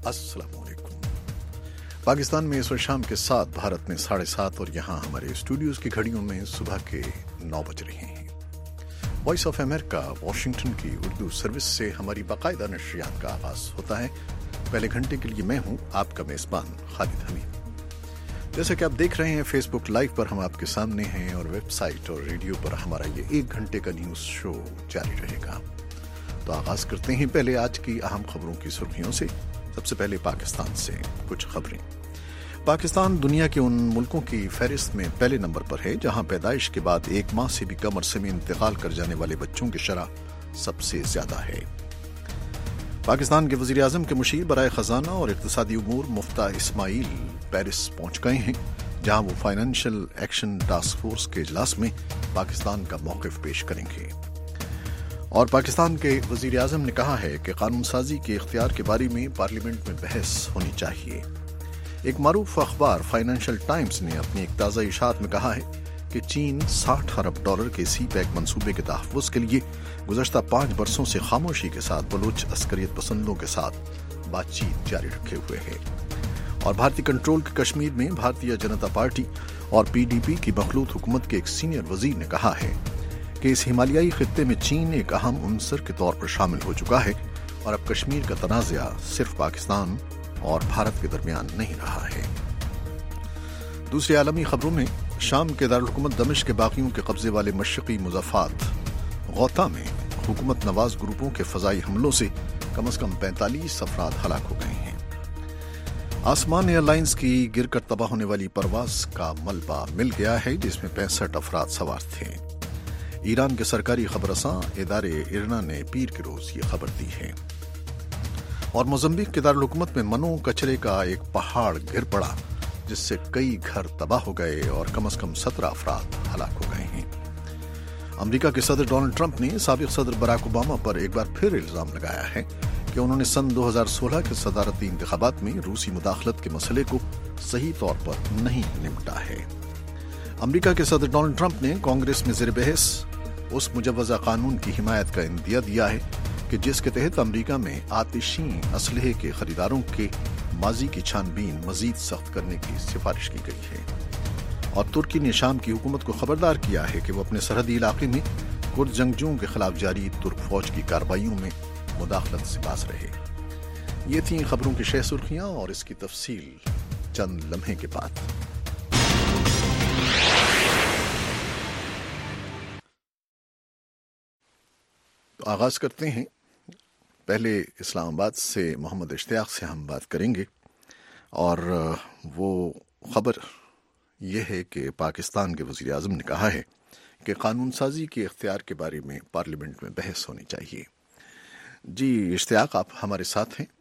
अस्सलाम वालेकुम। पाकिस्तान में इस वक्त शाम के 7, भारत में 7:30 और यहाँ हमारे स्टूडियोज की घड़ियों में सुबह के 9 बज रहे हैं। वॉइस ऑफ अमेरिका वाशिंगटन की उर्दू सर्विस से हमारी बाकायदा नशरियात का आगाज होता है। पहले घंटे के लिए मैं हूँ आपका मेज़बान खालिद हमीद। जैसे कि आप देख रहे हैं फेसबुक लाइव पर हम आपके सामने हैं और वेबसाइट और रेडियो पर हमारा ये 1 घंटे का न्यूज़ शो जारी रहेगा। तो आगाज करते हैं पहले आज की अहम खबरों की सुर्खियों से। सबसे पहले पाकिस्तान से कुछ खबरें। पाकिस्तान दुनिया के उन मुल्कों की फहरिस्त में पहले नंबर पर है जहां पैदाइश के बाद 1 माह से भी कम अरसे में इंतकाल कर जाने वाले बच्चों की शरह सबसे ज्यादा है। पाकिस्तान के वजीर आजम के मुशीर बराए खजाना और इक्तिसादी उमूर मुफ्ता इस्माइल पेरिस पहुंच गए हैं, जहां वो फाइनेंशियल एक्शन टास्क फोर्स के इजलास में पाकिस्तान का मौक़िफ़ पेश करेंगे। और पाकिस्तान के वजीर आजम ने कहा है कि कानून साजी के इख्तियार के बारे में पार्लियामेंट में बहस होनी चाहिए। एक मारूफ अखबार फाइनेंशियल टाइम्स ने अपनी एक ताज़ा इशात में कहा है कि चीन $60 अरब के सी-पैक मंसूबे के तहफ़्फ़ुज़ के लिए गुज़श्ता 5 बरसों से खामोशी के साथ बलूच अस्करियत पसंदों के साथ बातचीत जारी रखे हुए है। और भारतीय कंट्रोल के कश्मीर में भारतीय जनता पार्टी और PDP की मखलूत हुकूमत के एक सीनियर वजीर ने कहा है कि इस हिमालयाई खित्ते में चीन एक अहम उनसर के तौर पर शामिल हो चुका है और अब कश्मीर का तनाज़ा सिर्फ पाकिस्तान और भारत के दरमियान नहीं रहा है। दूसरी आलमी खबरों में शाम के दारुल-हुकूमत दमिश्क के बागियों के कब्जे वाले मशरक़ी मुज़ाफ़ात गौता में हुकूमत नवाज ग्रुपों के फ़ज़ाई हमलों से कम से कम 45 अफराद हलाक हो गए हैं। आसमान एयरलाइंस की गिरकर तबाह होने वाली परवाज़ का मलबा मिल गया है जिसमें 65 अफराद सवार थे। ईरान के सरकारी खबरसां इदारे इरना ने पीर के रोज ये खबर दी है। और मोज़म्बिक के दारुल-हुकूमत में मनो कचरे का एक पहाड़ गिर पड़ा जिससे कई घर तबाह हो गए और कम से कम 17 अफराद हलाक हो गए हैं। अमेरिका के सदर डोनाल्ड ट्रंप ने साबिक सदर बराक ओबामा पर एक बार फिर इल्जाम लगाया है कि उन्होंने सन 2016 के सदारती इंतखाबात में रूसी मुदाखलत के मसले को सही तौर पर नहीं निपटा है। अमेरिका के सदर डोनाल्ड ट्रंप ने कांग्रेस में ज़ेर बहस उस मुजव्वज़ा कानून की हिमायत का इंदिया दिया है कि जिसके तहत अमेरिका में आतिशी असलहे के खरीदारों के माजी की छानबीन मजीद सख्त करने की सिफारिश की गई है। और तुर्की ने शाम की हुकूमत को खबरदार किया है कि वो अपने सरहदी इलाके में कुर्द जंगजुओं के खिलाफ जारी तुर्क फौज की कार्रवाइयों में मुदाखलत से बाज रहे। ये थी खबरों की शह सुर्खियां और इसकी तफसील चंद लम्हे के बाद। तो आगाज करते हैं। पहले इस्लामाबाद से मोहम्मद इश्तियाक से हम बात करेंगे और वो खबर यह है कि पाकिस्तान के वज़ीर आज़म ने कहा है कि कानून साजी के इख्तियार के बारे में पार्लियामेंट में बहस होनी चाहिए। जी इश्तियाक, आप हमारे साथ हैं।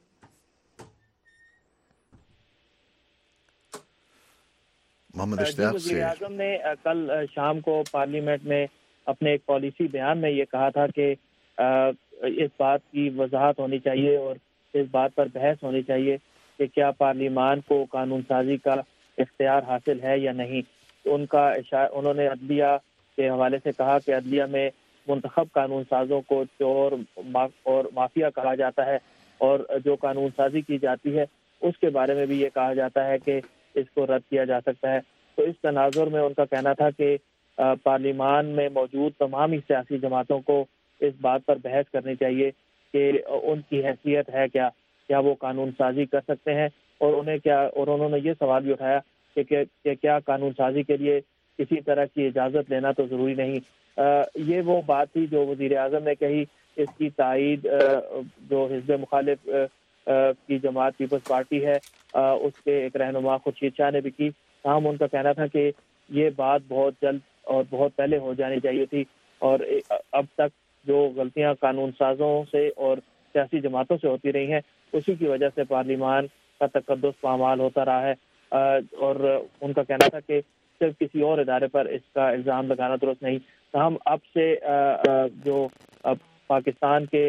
मोहम्मद इश्तियाक से। वज़ीर आज़म ने कल शाम को पार्लियामेंट में अपने एक पॉलिसी बयान में ये कहा था कि इस बात की वजाहत होनी चाहिए और इस बात पर बहस होनी चाहिए कि क्या पार्लियामान को कानून साजी का इख्तियार हासिल है या नहीं। उन्होंने अदलिया के हवाले से कहा कि अदलिया में मुंतखब कानून साजों को चोर और माफिया कहा जाता है और जो कानून साजी की जाती है उसके बारे में भी ये कहा जाता है कि इसको रद्द किया जा सकता है। तो इस तनाजुर में उनका कहना था कि पार्लियामान में मौजूद तमाम ही सियासी जमातों को इस बात पर बहस करनी चाहिए कि उनकी हैसियत है क्या वो कानून साजी कर सकते हैं और उन्होंने ये सवाल भी उठाया कि क्या कानून साजी के लिए किसी तरह की इजाज़त लेना तो ज़रूरी नहीं। ये वो बात थी जो वज़ीर आज़म ने कही। इसकी तायीद जो हिज़्ब मुखालिफ की जमात पीपल्स पार्टी है उसके एक रहनुमा खुर्शीद शाह ने भी की। हम उनका कहना था कि ये बात बहुत जल्द और बहुत पहले हो जानी चाहिए थी और अब तक जो गलतियां कानून साजों से और सियासी जमातों से होती रही हैं उसी की वजह से पार्लियामान का तकद्दुस पामाल होता रहा है। और उनका कहना था कि सिर्फ किसी और इदारे पर इसका इल्ज़ाम लगाना दुरुस्त नहीं। तो हम अब से जो पाकिस्तान के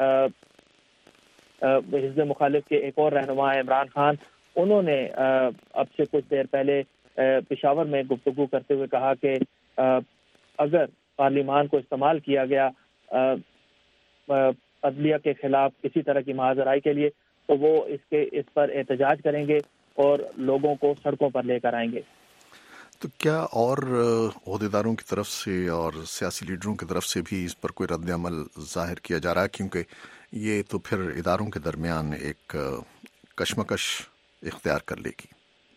हिज़्ब मुखालिफ के एक और रहनुमा इमरान खान, उन्होंने अब से कुछ देर पहले पेशावर में गुफ्तगू करते हुए कहा कि अगर पार्लियामान को इस्तेमाल किया गया अदलिया के खिलाफ किसी तरह की महाजराई के लिए تو وہ اس پر احتجاج کریں گے اور لوگوں کو سڑکوں پر لے کر آئیں گے۔ تو کیا اور عہدیداروں کی طرف سے اور سیاسی لیڈروں کی طرف سے بھی اس پر کوئی رد عمل ظاہر کیا جا رہا ہے؟ کیونکہ یہ تو پھر اداروں کے درمیان ایک کشمکش اختیار کر لے گی۔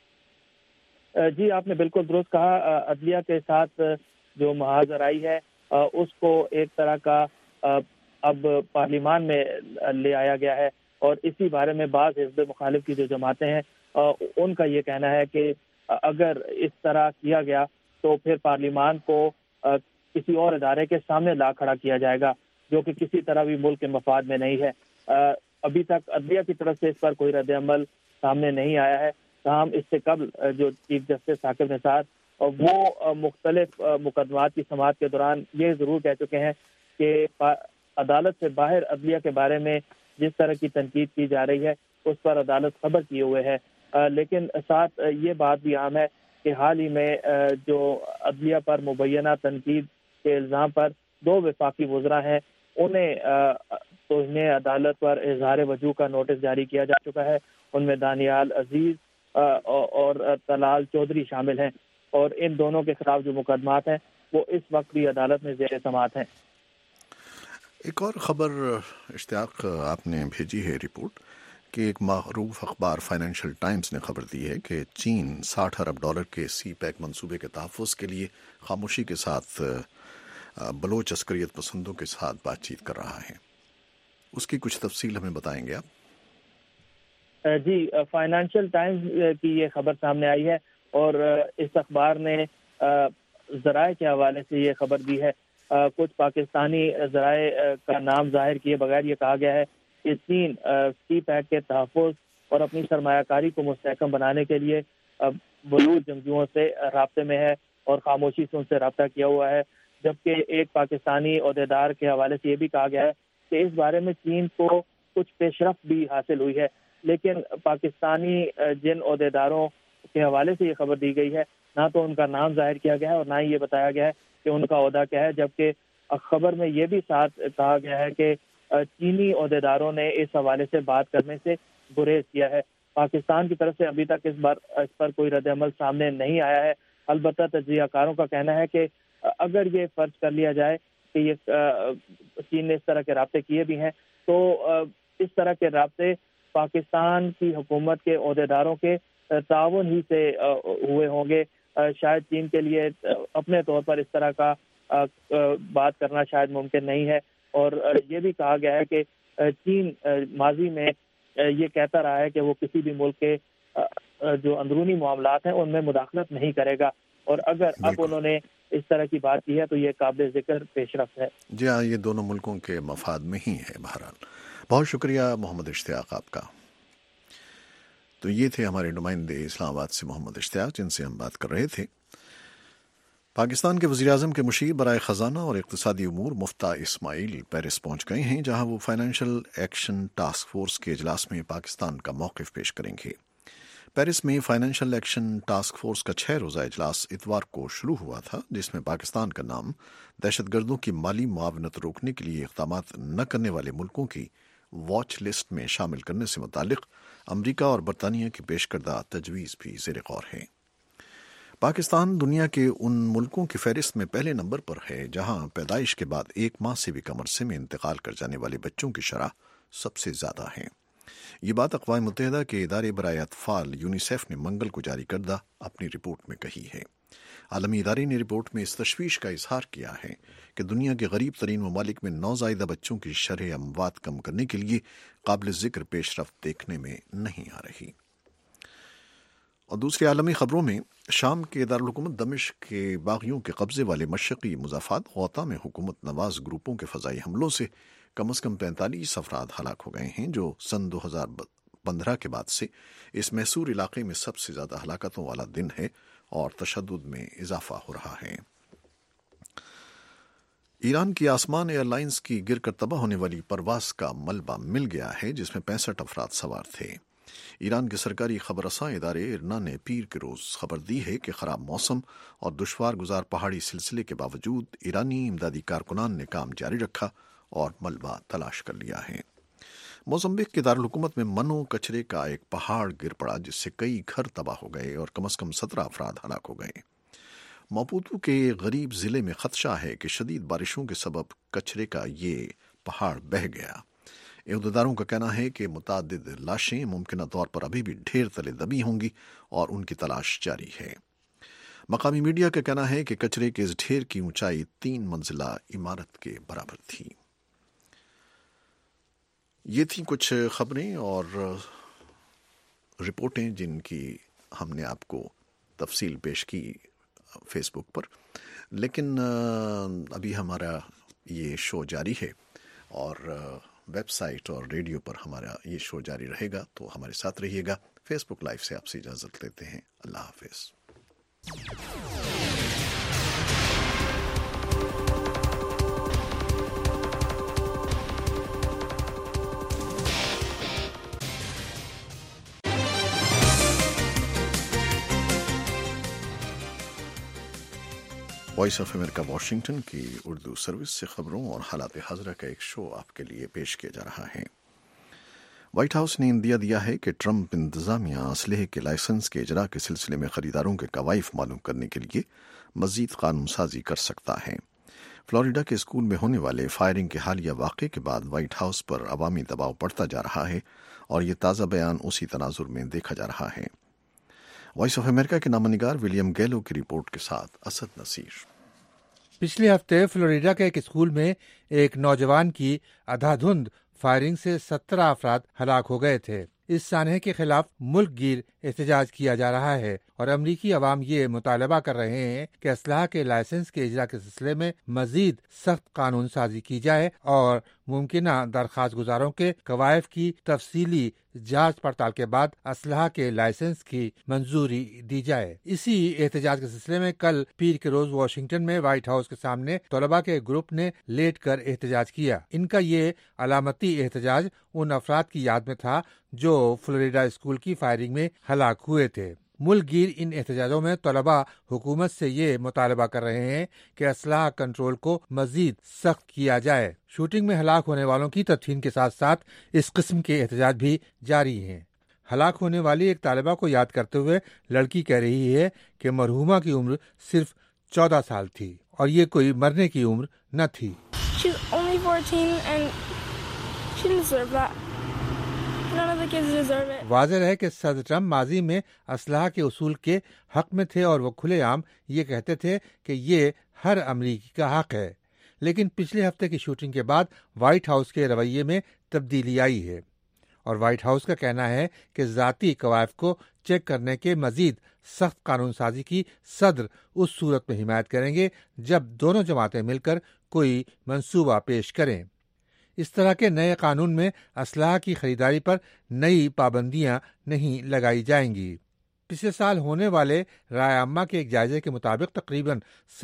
جی آپ نے بالکل درست کہا، عدلیہ کے ساتھ جو محاذ آرائی ہے اس کو ایک طرح کا اب پارلیمان میں لے آیا گیا ہے، اور اسی بارے میں بعض حزب مخالف کی جو جماعتیں ہیں ان کا یہ کہنا ہے کہ اگر اس طرح کیا گیا تو پھر پارلیمان کو کسی اور ادارے کے سامنے لا کھڑا کیا جائے گا، جو کہ کسی طرح بھی ملک کے مفاد میں نہیں ہے۔ ابھی تک عدلیہ کی طرف سے اس پر کوئی رد عمل سامنے نہیں آیا ہے، تاہم اس سے قبل جو چیف جسٹس ثاقب نثار وہ مختلف مقدمات کی سماعت کے دوران یہ ضرور کہہ چکے ہیں کہ عدالت سے باہر عدلیہ کے بارے میں جس طرح کی تنقید کی جا رہی ہے اس پر عدالت خبر کیے ہوئے ہے، لیکن ساتھ یہ بات بھی عام ہے کہ حال ہی میں جو عدلیہ پر مبینہ تنقید کے الزام پر 2 وفاقی وزراء ہیں انہیں توہین عدالت پر اظہار وجوہ کا نوٹس جاری کیا جا چکا ہے۔ ان میں دانیال عزیز اور طلال چودھری شامل ہیں، اور ان دونوں کے خلاف جو مقدمات ہیں وہ اس وقت بھی عدالت میں زیر سماعت ہیں۔ ایک اور خبر اشتیاق آپ نے بھیجی ہے رپورٹ کہ ایک معروف اخبار فائنینشل ٹائمز نے خبر دی ہے کہ چین $60 ارب کے سی پیک منصوبے کے تحفظ کے لیے خاموشی کے ساتھ بلوچ عسکریت پسندوں کے ساتھ بات چیت کر رہا ہے۔ اس کی کچھ تفصیل ہمیں بتائیں گے آپ؟ جی فائنینشل ٹائمز کی یہ خبر سامنے آئی ہے، اور اس اخبار نے ذرائع کے حوالے سے یہ خبر دی ہے۔ کچھ پاکستانی ذرائع کا نام ظاہر کیے بغیر یہ کہا گیا ہے کہ چین سی پیک کے تحفظ اور اپنی سرمایہ کاری کو مستحکم بنانے کے لیے بلوچ جنگجوؤں سے رابطے میں ہے اور خاموشی سے ان سے رابطہ کیا ہوا ہے، جبکہ ایک پاکستانی عہدیدار کے حوالے سے یہ بھی کہا گیا ہے کہ اس بارے میں چین کو کچھ پیش رفت بھی حاصل ہوئی ہے، لیکن پاکستانی جن عہدیداروں کے حوالے سے یہ خبر دی گئی ہے نہ تو ان کا نام ظاہر کیا گیا ہے اور نہ ہی یہ بتایا گیا ہے کہ ان کا عہدہ کیا ہے، جبکہ خبر میں یہ بھی ساتھ کہا گیا ہے کہ چینی عہدیداروں نے اس حوالے سے بات کرنے سے گریز کیا ہے۔ پاکستان کی طرف سے ابھی تک اس پر کوئی رد عمل سامنے نہیں آیا ہے، البتہ تجزیہ کاروں کا کہنا ہے کہ اگر یہ فرض کر لیا جائے کہ یہ چین نے اس طرح کے رابطے کیے بھی ہیں تو اس طرح کے رابطے پاکستان کی حکومت کے عہدیداروں کے تعاون ہی سے ہوئے ہوں گے۔ شاید چین کے لیے اپنے طور پر اس طرح کا بات کرنا شاید ممکن نہیں ہے، اور یہ بھی کہا گیا ہے کہ چین ماضی میں یہ کہتا رہا ہے کہ وہ کسی بھی ملک کے جو اندرونی معاملات ہیں ان میں مداخلت نہیں کرے گا، اور اگر اب انہوں نے اس طرح کی بات کی ہے تو یہ قابل ذکر پیش رفت ہے۔ جی ہاں، یہ دونوں ملکوں کے مفاد میں ہی ہے۔ بہرحال بہت شکریہ محمد اشتیاق آپ کا۔ تو یہ تھے ہمارے نمائندے اسلام آباد سے محمد اشتیاق، جن سے ہم بات کر رہے تھے۔ پاکستان کے وزیراعظم کے مشیر برائے خزانہ اور اقتصادی امور مفتاح اسماعیل پیرس پہنچ گئے ہیں، جہاں وہ فائنینشل ایکشن ٹاسک فورس کے اجلاس میں پاکستان کا موقف پیش کریں گے۔ پیرس میں فائنینشل ایکشن ٹاسک فورس کا 6 روزہ اجلاس اتوار کو شروع ہوا تھا، جس میں پاکستان کا نام دہشت گردوں کی مالی معاونت روکنے کے لیے اقدامات نہ کرنے والے ملکوں کی واچ لسٹ میں شامل کرنے سے متعلق امریکہ اور برطانیہ کی پیش کردہ تجویز بھی زیر غور ہے۔ پاکستان دنیا کے ان ملکوں کی فہرست میں پہلے نمبر پر ہے جہاں پیدائش کے بعد 1 ماہ سے بھی کم عرصے میں انتقال کر جانے والے بچوں کی شرح سب سے زیادہ ہے۔ یہ بات اقوام متحدہ کے ادارے برائے اطفال یونیسیف نے منگل کو جاری کردہ اپنی رپورٹ میں کہی ہے۔ عالمی ادارے نے رپورٹ میں اس تشویش کا اظہار کیا ہے کہ دنیا کے غریب ترین ممالک میں نوزائیدہ بچوں کی شرح اموات کم کرنے کے لیے قابل ذکر پیش رفت دیکھنے میں نہیں آ رہی۔ اور دوسری عالمی خبروں میں شام کے دارالحکومت دمشق کے باغیوں کے قبضے والے مشرقی مضافات غوطہ میں حکومت نواز گروپوں کے فضائی حملوں سے کم از کم 45 افراد ہلاک ہو گئے ہیں، جو سن 2015 کے بعد سے اس محصور علاقے میں سب سے زیادہ ہلاکتوں والا دن ہے اور تشدد میں اضافہ ہو رہا ہے۔ ایران کی آسمان ایئر لائنز کی گر کر تباہ ہونے والی پرواز کا ملبہ مل گیا ہے، جس میں 65 افراد سوار تھے۔ ایران کے سرکاری خبر رساں ادارے ارنا نے پیر کے روز خبر دی ہے کہ خراب موسم اور دشوار گزار پہاڑی سلسلے کے باوجود ایرانی امدادی کارکنان نے کام جاری رکھا اور ملبہ تلاش کر لیا ہے۔ मोज़म्बिक के दारुल-हुकूमत में मनो कचरे का एक पहाड़ गिर पड़ा जिससे कई घर तबाह हो गए और कम से कम 17 अफराद हलाक हो गए। मापुतो के गरीब जिले में खदशा है कि शदीद बारिशों के सबब कचरे का ये पहाड़ बह गया। अहदेदारों का कहना है कि मुतअद्दिद लाशें मुमकिन तौर पर अभी भी ढेर तले दबी होंगी और उनकी तलाश जारी है। मकामी मीडिया का कहना है कि कचरे के इस ढेर की ऊंचाई 3 मंजिला इमारत के बराबर थी। ये थी कुछ खबरें और रिपोर्टें जिनकी हमने आपको तफसील पेश की फेसबुक पर, लेकिन अभी हमारा ये शो जारी है और वेबसाइट और रेडियो पर हमारा ये शो जारी रहेगा, तो हमारे साथ रहिएगा। फेसबुक लाइव से आपसे इजाज़त लेते हैं। अल्लाह हाफिज़। वॉइस ऑफ अमेरिका वाशिंगटन की उर्दू सर्विस से खबरों और हालात हाज़रा का एक शो आपके लिए पेश किया जा रहा है। व्हाइट हाउस ने इंदिया दिया है कि ट्रंप इंतज़ामिया असलहे के लाइसेंस के इजरा के सिलसिले में खरीदारों के कवायफ मालूम करने के लिए मज़ीद कानून साजी कर सकता है। फ्लोरिडा के स्कूल में होने वाले फायरिंग के हालिया वाक़े के बाद व्हाइट हाउस पर अवामी दबाव बढ़ता जा रहा है और ये ताज़ा बयान उसी तनाजुर में देखा जा रहा है। वॉइस ऑफ अमेरिका के नामनिगार विलियम गैलो की रिपोर्ट के साथ असद नसीर। पिछले हफ्ते फ्लोरिडा के एक स्कूल में एक नौजवान की अंधाधुंध फायरिंग से 17 अफराद हलाक हो गए थे। इस सानहे के खिलाफ मुल्क गिर एहतजाज किया जा रहा है और अमरीकी अवाम ये मुतालबा कर रहे हैं कि असलहा के लाइसेंस के इजरा के सिलसिले में मजीद सख्त कानून साजी की जाए और मुमकिना दरख्वास्त गुजारों के कवायफ की तफसीली जांच पड़ताल के बाद असलहा के लाइसेंस की मंजूरी दी जाए। इसी एहतजाज के सिलसिले में कल पीर के रोज वाशिंगटन में व्हाइट हाउस के सामने तलबा के ग्रुप ने लेट कर एहतजाज किया। इनका ये अलामती एहतजाज उन अफराद की याद में था जो फ्लोरिडा स्कूल की फायरिंग में हलाक हुए थे। मुल्क गिर इन एहतजाजों में तलबा हुकूमत से ये मुतालबा कर रहे हैं कि असलहा कंट्रोल को मजीद सख्त किया जाए। शूटिंग में हलाक होने वालों की तदफीन के साथ साथ इस किस्म के एहतजाज भी जारी हैं। हलाक होने वाली एक तालिबा को याद करते हुए लड़की कह रही है कि मरहूमा की उम्र सिर्फ 14 साल थी और ये कोई मरने की उम्र न थी। वाज़ेह है कि सदर ट्रंप माजी में असलहा के उसूल के हक में थे और वो खुलेआम ये कहते थे कि ये हर अमरीकी का हक है, लेकिन पिछले हफ्ते की शूटिंग के बाद व्हाइट हाउस के रवैये में तब्दीली आई है और व्हाइट हाउस का कहना है कि ज़ाती कवायफ को चेक करने के मजीद सख्त कानून साजी की सदर उस सूरत में हिमायत करेंगे जब दोनों जमातें मिलकर कोई मंसूबा पेश करें। इस तरह के नए कानून में असलहा की खरीदारी पर नई पाबंदियां नहीं लगाई जाएंगी। पिछले साल होने वाले राय अम्मा के एक जायजे के मुताबिक तकरीबन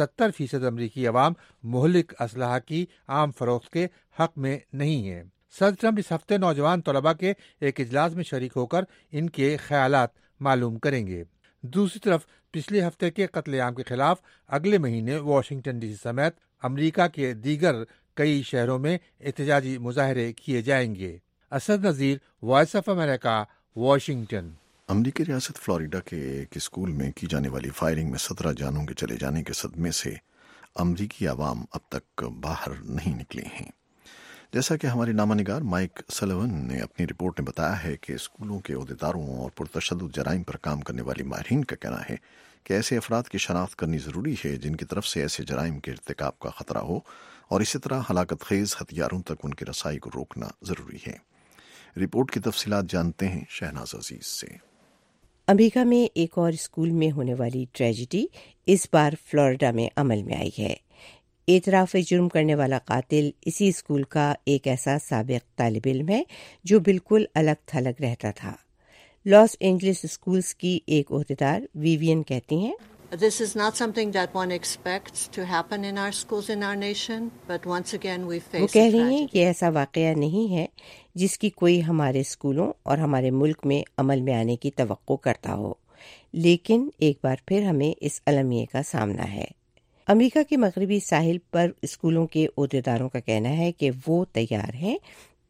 70% अमरीकी अवाम मुहलिक असलहा की आम फरोख्त के हक में नहीं है। सदर ट्रंप इस हफ्ते नौजवान तलबा के एक इजलास में शरीक होकर इनके ख्यालात मालूम करेंगे। दूसरी तरफ पिछले हफ्ते के कत्लेआम के खिलाफ अगले महीने वाशिंगटन डीसी समेत अमरीका के दीगर कई शहरों में एहतजाजी मुजाहरे किए जाएंगे। Asad Nazir, voice of America, Washington. अमरीकी रियासत फ्लोरिडा के एक स्कूल में की जाने वाली फायरिंग में 17 जानों के चले जाने के सदमे से अमरीकी अवाम अब तक बाहर नहीं निकले हैं। जैसा कि हमारे नामानिगार माइक सलवन ने अपनी रिपोर्ट में बताया है कि स्कूलों के अहदेदारों और पुरतशद्दुद जराइम पर काम करने वाली माहिरीन का कहना है कि ऐसे अफराद की शनाख्त करनी ज़रूरी है जिनकी तरफ से ऐसे जराइम के इर्तिकाब का खतरा हो और इसी तरह हलाकत खेज हथियारों तक उनकी रसाई को रोकना ज़रूरी है। रिपोर्ट की तफसीलात जानते हैं शहनाज अजीज से। अमेरिका में एक और स्कूल में होने वाली ट्रेजिडी इस बार फ्लोरिडा में अमल में आई है। एतराफ़ जुर्म करने वाला कातिल इसी स्कूल का एक ऐसा साबिक तालिब इल्म है जो बिल्कुल अलग थलग रहता था। लॉस एंजलिस स्कूल्स की एक ओहदेदार विवियन कहती हैं, This is not something that one expects to happen in our schools in our nation, but once again we face वो कह रही हैं कि ऐसा वाक़या नहीं है जिसकी कोई हमारे स्कूलों और हमारे मुल्क में अमल में आने की तवक्को करता हो, लेकिन एक बार फिर हमें इस अलमिये का सामना है। अमेरिका के मगरबी साहिल पर स्कूलों के ओहदेदारों का कहना है कि वो तैयार हैं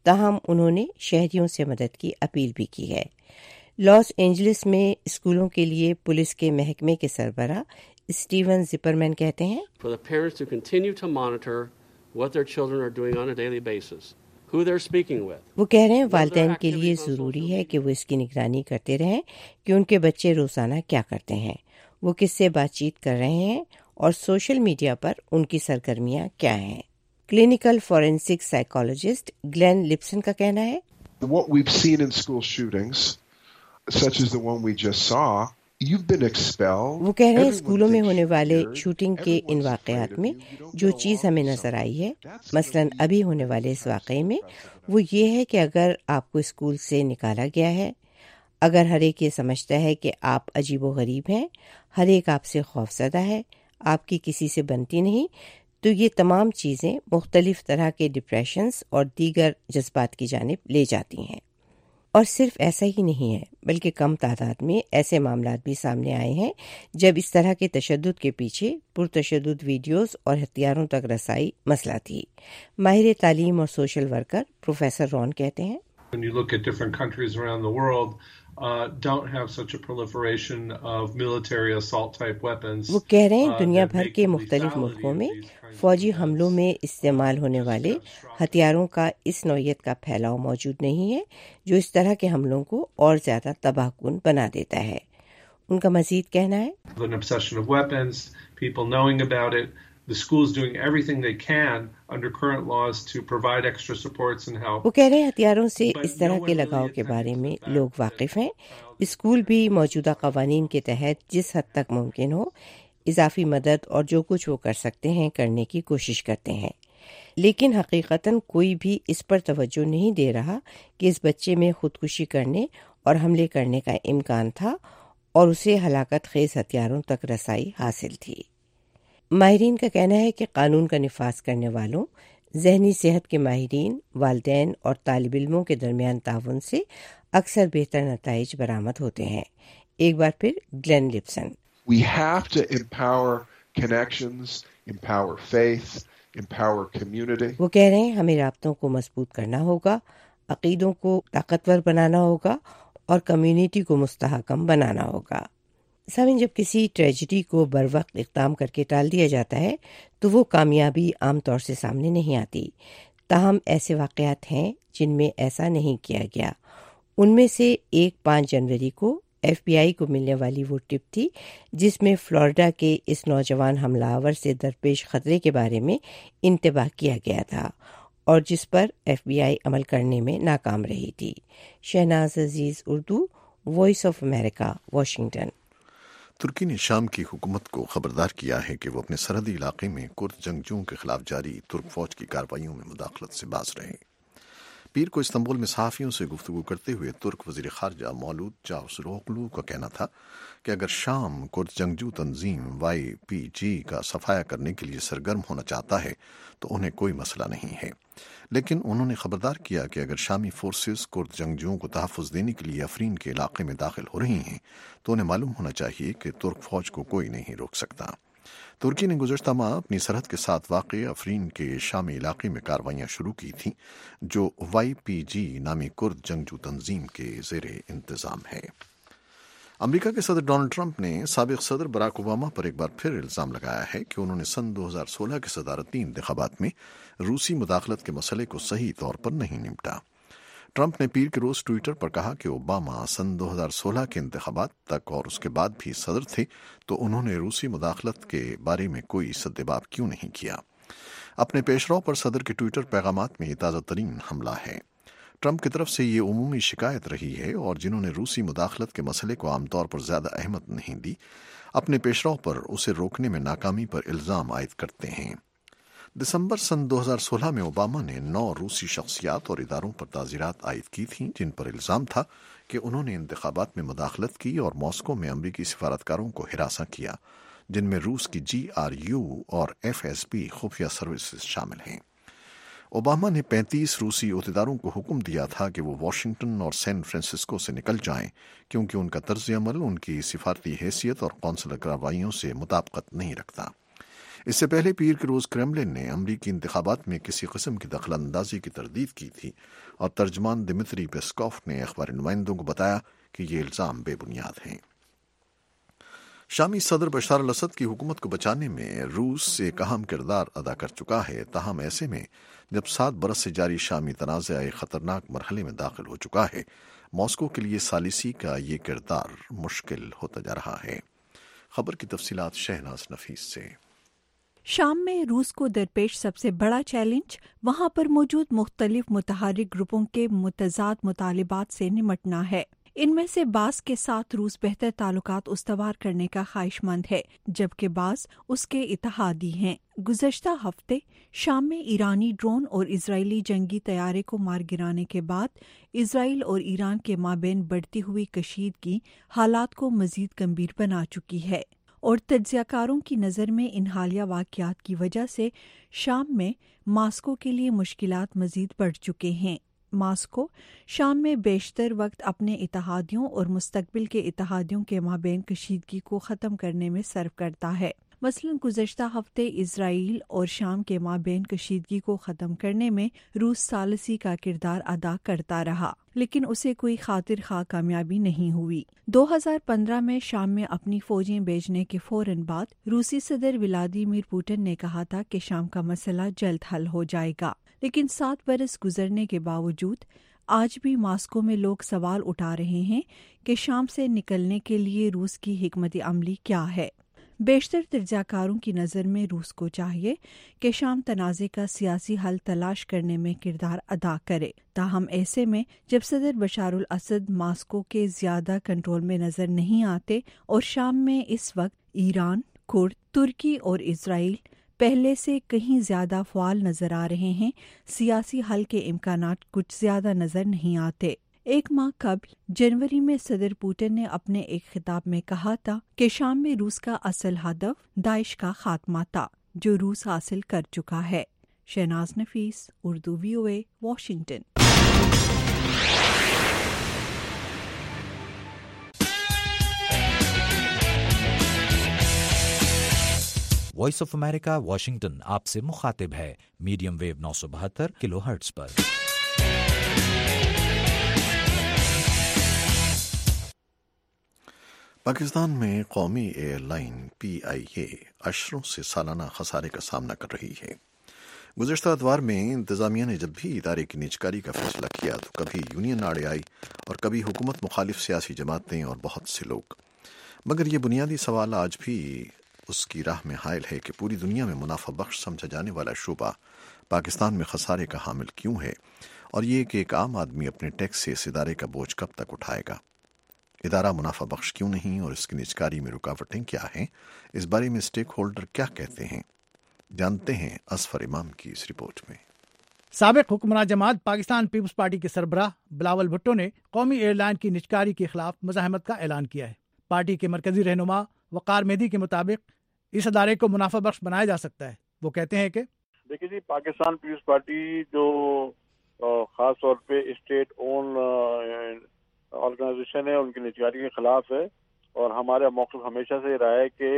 تاہم انہوں نے شہریوں سے مدد کی اپیل بھی کی ہے۔ لاس اینجلس میں اسکولوں کے لیے پولیس کے محکمے کے سربراہ اسٹیون زپرمین کہتے ہیں For the parents to continue to monitor what their children are doing on a daily basis, who they're speaking with. وہ کہہ رہے ہیں والدین کے لیے ضروری ہے کہ وہ اس کی نگرانی کرتے رہیں کہ ان کے بچے روزانہ کیا کرتے ہیں، وہ کس سے بات چیت کر رہے ہیں اور سوشل میڈیا پر ان کی سرگرمیاں کیا ہیں۔ Clinical forensic psychologist Glenn Lipson کا کہنا ہے What we've seen in school shootings, such as the one we just saw, you've been expelled. وہ کہہ رہے ہیں اسکولوں میں ہونے والے شوٹنگ کے ان واقعات میں جو چیز ہمیں نظر آئی ہے، مثلاً ابھی ہونے والے اس واقعے میں، وہ یہ ہے کہ اگر آپ کو اسکول سے نکالا گیا ہے، اگر ہر ایک یہ سمجھتا ہے کہ آپ عجیب و غریب ہیں، ہر ایک آپ سے خوفزدہ ہے، آپ کی کسی سے بنتی نہیں، تو یہ تمام چیزیں مختلف طرح کے ڈپریشنز اور دیگر جذبات کی جانب لے جاتی ہیں۔ اور صرف ایسا ہی نہیں ہے بلکہ کم تعداد میں ایسے معاملات بھی سامنے آئے ہیں جب اس طرح کے تشدد کے پیچھے پرتشدد ویڈیوز اور ہتھیاروں تک رسائی مسئلہ تھی۔ ماہر تعلیم اور سوشل ورکر پروفیسر رون کہتے ہیں When you look at different countries around the world, don't have such a proliferation of military assault type weapons. وہ کہہ رہے ہیں دنیا بھر کے مختلف ملکوں میں فوجی حملوں میں استعمال ہونے والے ہتھیاروں کا اس نوعیت کا پھیلاؤ موجود نہیں ہے جو اس طرح کے حملوں کو اور زیادہ تباہ کن بنا دیتا ہے۔ ان کا مزید کہنا ہے An obsession of weapons, people knowing about it, the schools doing everything they can under current laws to provide extra supports and help. وہ کہہ رہے ہیں ہتھیاروں سے اس طرح کے لگاؤ کے بارے میں لوگ واقف ہیں، اسکول بھی موجودہ قوانین کے تحت جس حد تک ممکن ہو اضافی مدد اور جو کچھ وہ کر سکتے ہیں کرنے کی کوشش کرتے ہیں، لیکن حقیقتاً کوئی بھی اس پر توجہ نہیں دے رہا کہ اس بچے میں خودکشی کرنے اور حملے کرنے کا امکان تھا اور اسے ہلاکت خیز ہتھیاروں تک رسائی حاصل تھی۔ ماہرین کا کہنا ہے کہ قانون کا نفاذ کرنے والوں، ذہنی صحت کے ماہرین، والدین اور طالب علموں کے درمیان تعاون سے اکثر بہتر نتائج برآمد ہوتے ہیں۔ ایک بار پھر Glenn Lipson We have to empower connections, empower faith, empower community. وہ کہہ رہے ہیں ہمیں رابطوں کو مضبوط کرنا ہوگا، عقیدوں کو طاقتور بنانا ہوگا اور کمیونٹی کو مستحکم بنانا ہوگا۔ سامعین، جب کسی ٹریجڈی کو بروقت اقدام کر کے ٹال دیا جاتا ہے تو وہ کامیابی عام طور سے سامنے نہیں آتی، تاہم ایسے واقعات ہیں جن میں ایسا نہیں کیا گیا۔ ان میں سے ایک 5 جنوری کو FBI کو ملنے والی وہ ٹپ تھی جس میں فلوریڈا کے اس نوجوان حملہ آور سے درپیش خطرے کے بارے میں انتباہ کیا گیا تھا اور جس پر FBI عمل کرنے میں ناکام رہی تھی۔ Shahnaz Aziz, Urdu, voice of America, Washington. ترکی نے شام کی حکومت کو خبردار کیا ہے کہ وہ اپنے سرحدی علاقے میں کرد جنگجوؤں کے خلاف جاری ترک فوج کی کارروائیوں میں مداخلت سے باز رہے۔ پیر کو استنبول میں صحافیوں سے گفتگو کرتے ہوئے ترک وزیر خارجہ مولود چاوشلوغلو کا کہنا تھا کہ اگر شام کرد جنگجو تنظیم YPG کا صفایا کرنے کے لیے سرگرم ہونا چاہتا ہے تو انہیں کوئی مسئلہ نہیں ہے، لیکن انہوں نے خبردار کیا کہ اگر شامی فورسز کرد جنگجوؤں کو تحفظ دینے کے لیے افرین کے علاقے میں داخل ہو رہی ہیں تو انہیں معلوم ہونا چاہیے کہ ترک فوج کو کوئی نہیں روک سکتا۔ ترکی نے گزشتہ ماہ اپنی سرحد کے ساتھ واقع افرین کے شامی علاقے میں کارروائیاں شروع کی تھیں جو YPG نامی کرد جنگجو تنظیم کے زیر انتظام ہے۔ امریکہ کے صدر ڈونلڈ ٹرمپ نے سابق صدر براک اوباما پر ایک بار پھر الزام لگایا ہے کہ انہوں نے سن 2016 کے صدارتی انتخابات میں روسی مداخلت کے مسئلے کو صحیح طور پر نہیں نمٹا۔ ٹرمپ نے پیر کے روز ٹویٹر پر کہا کہ اوباما سن 2016 کے انتخابات تک اور اس کے بعد بھی صدر تھے تو انہوں نے روسی مداخلت کے بارے میں کوئی سدباب کیوں نہیں کیا۔ اپنے پیشرو پر صدر کے ٹویٹر پیغامات میں یہ تازہ ترین حملہ ہے۔ ٹرمپ کی طرف سے یہ عمومی شکایت رہی ہے اور جنہوں نے روسی مداخلت کے مسئلے کو عام طور پر زیادہ اہمیت نہیں دی، اپنے پیشرو پر اسے روکنے میں ناکامی پر الزام عائد کرتے ہیں۔ دسمبر سن 2016 میں اوباما نے 9 روسی شخصیات اور اداروں پر تعزیرات عائد کی تھیں جن پر الزام تھا کہ انہوں نے انتخابات میں مداخلت کی اور ماسکو میں امریکی سفارتکاروں کو ہراساں کیا، جن میں روس کی GRU اور FSB خفیہ سروسز شامل ہیں۔ اوباما نے 35 روسی عہدیداروں کو حکم دیا تھا کہ وہ واشنگٹن اور سین فرانسسکو سے نکل جائیں کیونکہ ان کا طرز عمل ان کی سفارتی حیثیت اور قونصلر کارروائیوں سے مطابقت نہیں رکھتا۔ اس سے پہلے پیر کے روز کرملن نے امریکی انتخابات میں کسی قسم کی دخل اندازی کی تردید کی تھی اور ترجمان دمتری پیسکوف نے اخباری نمائندوں کو بتایا کہ یہ الزام بے بنیاد ہیں۔ شامی صدر بشار الاسد کی حکومت کو بچانے میں روس ایک اہم کردار ادا کر چکا ہے، تاہم ایسے میں جب 7 برس سے جاری شامی تنازع ایک خطرناک مرحلے میں داخل ہو چکا ہے، ماسکو کے لیے ثالثی کا یہ کردار مشکل ہوتا جا رہا ہے۔ خبر کی تفصیلات شہناز نفیس سے۔ شام میں روس کو درپیش سب سے بڑا چیلنج وہاں پر موجود مختلف متحرک گروپوں کے متضاد مطالبات سے نمٹنا ہے۔ ان میں سے بعض کے ساتھ روس بہتر تعلقات استوار کرنے کا خواہش مند ہے، جبکہ بعض اس کے اتحادی ہیں۔ گزشتہ ہفتے شام میں ایرانی ڈرون اور اسرائیلی جنگی طیارے کو مار گرانے کے بعد اسرائیل اور ایران کے مابین بڑھتی ہوئی کشیدگی حالات کو مزید گمبھیر بنا چکی ہے، اور تجزیہ کاروں کی نظر میں ان حالیہ واقعات کی وجہ سے شام میں ماسکو کے لیے مشکلات مزید بڑھ چکے ہیں۔ ماسکو شام میں بیشتر وقت اپنے اتحادیوں اور مستقبل کے اتحادیوں کے مابین کشیدگی کو ختم کرنے میں صرف کرتا ہے۔ مثلاً گزشتہ ہفتے اسرائیل اور شام کے مابین کشیدگی کو ختم کرنے میں روس ثالثی کا کردار ادا کرتا رہا، لیکن اسے کوئی خاطر خواہ کامیابی نہیں ہوئی۔ 2015 میں شام میں اپنی فوجیں بھیجنے کے فوراً بعد روسی صدر ولادیمیر پوٹن نے کہا تھا کہ شام کا مسئلہ جلد حل ہو جائے گا، لیکن 7 برس گزرنے کے باوجود آج بھی ماسکو میں لوگ سوال اٹھا رہے ہیں کہ شام سے نکلنے کے لیے روس کی حکمت عملی کیا ہے۔ بیشتر تجزیہ کاروں کی نظر میں روس کو چاہیے کہ شام تنازع کا سیاسی حل تلاش کرنے میں کردار ادا کرے، تاہم ایسے میں جب صدر بشار الاسد ماسکو کے زیادہ کنٹرول میں نظر نہیں آتے اور شام میں اس وقت ایران، کرد، ترکی اور اسرائیل پہلے سے کہیں زیادہ فعال نظر آ رہے ہیں، سیاسی حل کے امکانات کچھ زیادہ نظر نہیں آتے۔ 1 ماہ قبل جنوری میں صدر پوٹن نے اپنے ایک خطاب میں کہا تھا کہ شام میں روس کا اصل ہدف داعش کا خاتمہ تھا، جو روس حاصل کر چکا ہے۔ Shahnaz Nafees, Urdu VOA، Washington. Voice of America Washington آپ سے مخاطب ہے، میڈیم ویو 972 کلو ہرٹز پر۔ پاکستان میں قومی ایئر لائن PIA اشروں سے سالانہ خسارے کا سامنا کر رہی ہے۔ گزشتہ اتوار میں انتظامیہ نے جب بھی ادارے کی نیجکاری کا فیصلہ کیا تو کبھی یونین آڑے آئی اور کبھی حکومت مخالف سیاسی جماعتیں اور بہت سے لوگ، مگر یہ بنیادی سوال آج بھی اس کی راہ میں حائل ہے کہ پوری دنیا میں منافع بخش سمجھا جانے والا شعبہ پاکستان میں خسارے کا حامل کیوں ہے، اور یہ کہ ایک عام آدمی اپنے ٹیکس سے اس ادارے کا بوجھ کب تک اٹھائے گا۔ ادارہ منافع بخش کیوں نہیں اور اس کی نیجکاری میں رکاوٹیں کیا ہیں، اس بارے میں اسٹیک ہولڈر کیا کہتے ہیں، جانتے ہیں اظفر امام کی اس رپورٹ میں۔ سابق حکمراں جماعت پاکستان پیپلز پارٹی کے سربراہ بلاول بھٹو نے قومی ایئر لائن کی نیجکاری کے خلاف مزاحمت کا اعلان کیا ہے۔ پارٹی کے مرکزی رہنما وقار مہدی کے مطابق اس ادارے کو منافع بخش بنایا جا سکتا ہے۔ وہ کہتے ہیں کہ دیکھیے جی، پاکستان پیپلز پارٹی جو خاص طور پہ اسٹیٹ اون آرگنائزیشن ہے، ان کی نیجکاری کے خلاف ہے، اور ہمارا موقف ہمیشہ سے رہا ہے کہ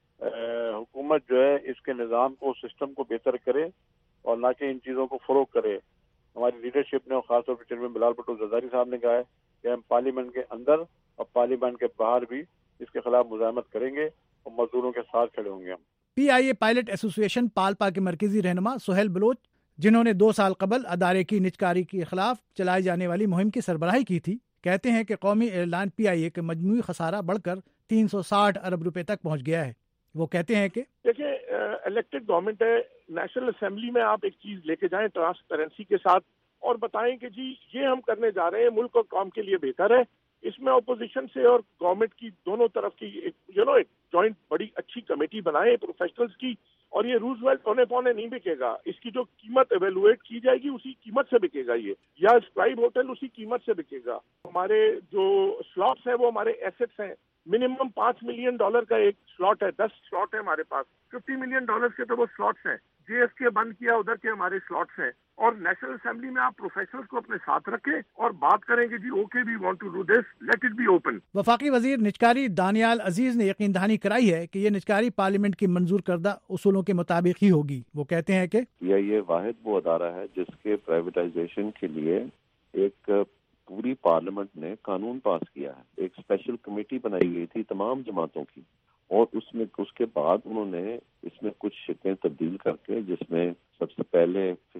حکومت جو ہے اس کے نظام کو، سسٹم کو بہتر کرے اور نہ کہ ان چیزوں کو فروغ کرے۔ ہماری لیڈرشپ نے اور خاص طور پہ چیئرمین بلال بھٹو زرداری صاحب نے کہا ہے کہ ہم پارلیمنٹ کے اندر اور پارلیمنٹ کے باہر بھی اس کے خلاف مزاحمت کریں گے اور مزدوروں کے ساتھ کھڑے ہوں گے۔ ہم PIA پائلٹ ایسوسی ایشن پالپا کے مرکزی رہنما سہیل بلوچ، جنہوں نے 2 سال قبل ادارے کی نیجکاری کے خلاف چلائی جانے والی مہم کی سربراہی کی تھی، کہتے ہیں کہ قومی ایئر لائن PIA کے مجموعی خسارہ بڑھ کر 360 ارب روپے تک پہنچ گیا ہے۔ وہ کہتے ہیں کہ دیکھیں، الیکٹڈ گورنمنٹ ہے، نیشنل اسمبلی میں آپ ایک چیز لے کے جائیں ٹرانسپیرنسی کے ساتھ اور بتائیں کہ جی یہ ہم کرنے جا رہے ہیں، ملک اور قوم کے لیے بہتر ہے۔ اس میں اپوزیشن سے اور گورنمنٹ کی دونوں طرف کی ایک جوائنٹ بڑی اچھی کمیٹی بنائے پروفیشنلز کی، اور یہ روزویلٹ پونے پونے نہیں بکے گا۔ اس کی جو قیمت ایویلویٹ کی جائے گی اسی قیمت سے بکے گا یہ، یا اسکرائب ہوٹل اسی قیمت سے بکے گا۔ ہمارے جو سلاٹس ہیں وہ ہمارے ایسٹس ہیں، منیمم $5 ملین کا ایک سلاٹ ہے، 10 سلاٹ ہے ہمارے پاس، $50 ملین کے تو وہ سلاٹس ہیں جے ایس کے بند کیا, ادھر کے ہمارے سلاٹس ہیں. اور نیشنل اسمبلی میں آپ پروفیسرز کو اپنے ساتھ رکھیں اور بات کریں کہ جی okay we want to do this, let it be open. وفاقی وزیر نجکاری دانیال عزیز نے یقین دہانی کرائی ہے کہ یہ نجکاری پارلیمنٹ کی منظور کردہ اصولوں کے مطابق ہی ہوگی. وہ کہتے ہیں کہ یہ واحد وہ ادارہ ہے جس کے پرائیویٹائزیشن کے لیے ایک پوری پارلیمنٹ نے قانون پاس کیا ہے. ایک اسپیشل کمیٹی بنائی گئی تھی تمام جماعتوں کی, اور اس کے بعد انہوں نے اس میں کچھ شکیں تبدیل کر کے, جس میں سب سے پہلے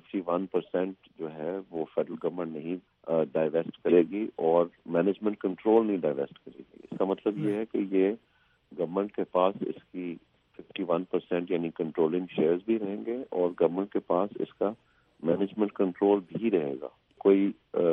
51% جو ہے وہ فیڈرل گورنمنٹ نہیں ڈائیویسٹ کرے گی اور مینجمنٹ کنٹرول نہیں ڈائیویسٹ کرے گی. اس کا مطلب یہ ہے کہ یہ گورنمنٹ کے پاس اس کی 51% یعنی کنٹرولنگ شیئرز بھی رہیں گے, اور گورنمنٹ کے پاس اس کا مینجمنٹ کنٹرول بھی رہے گا. کوئی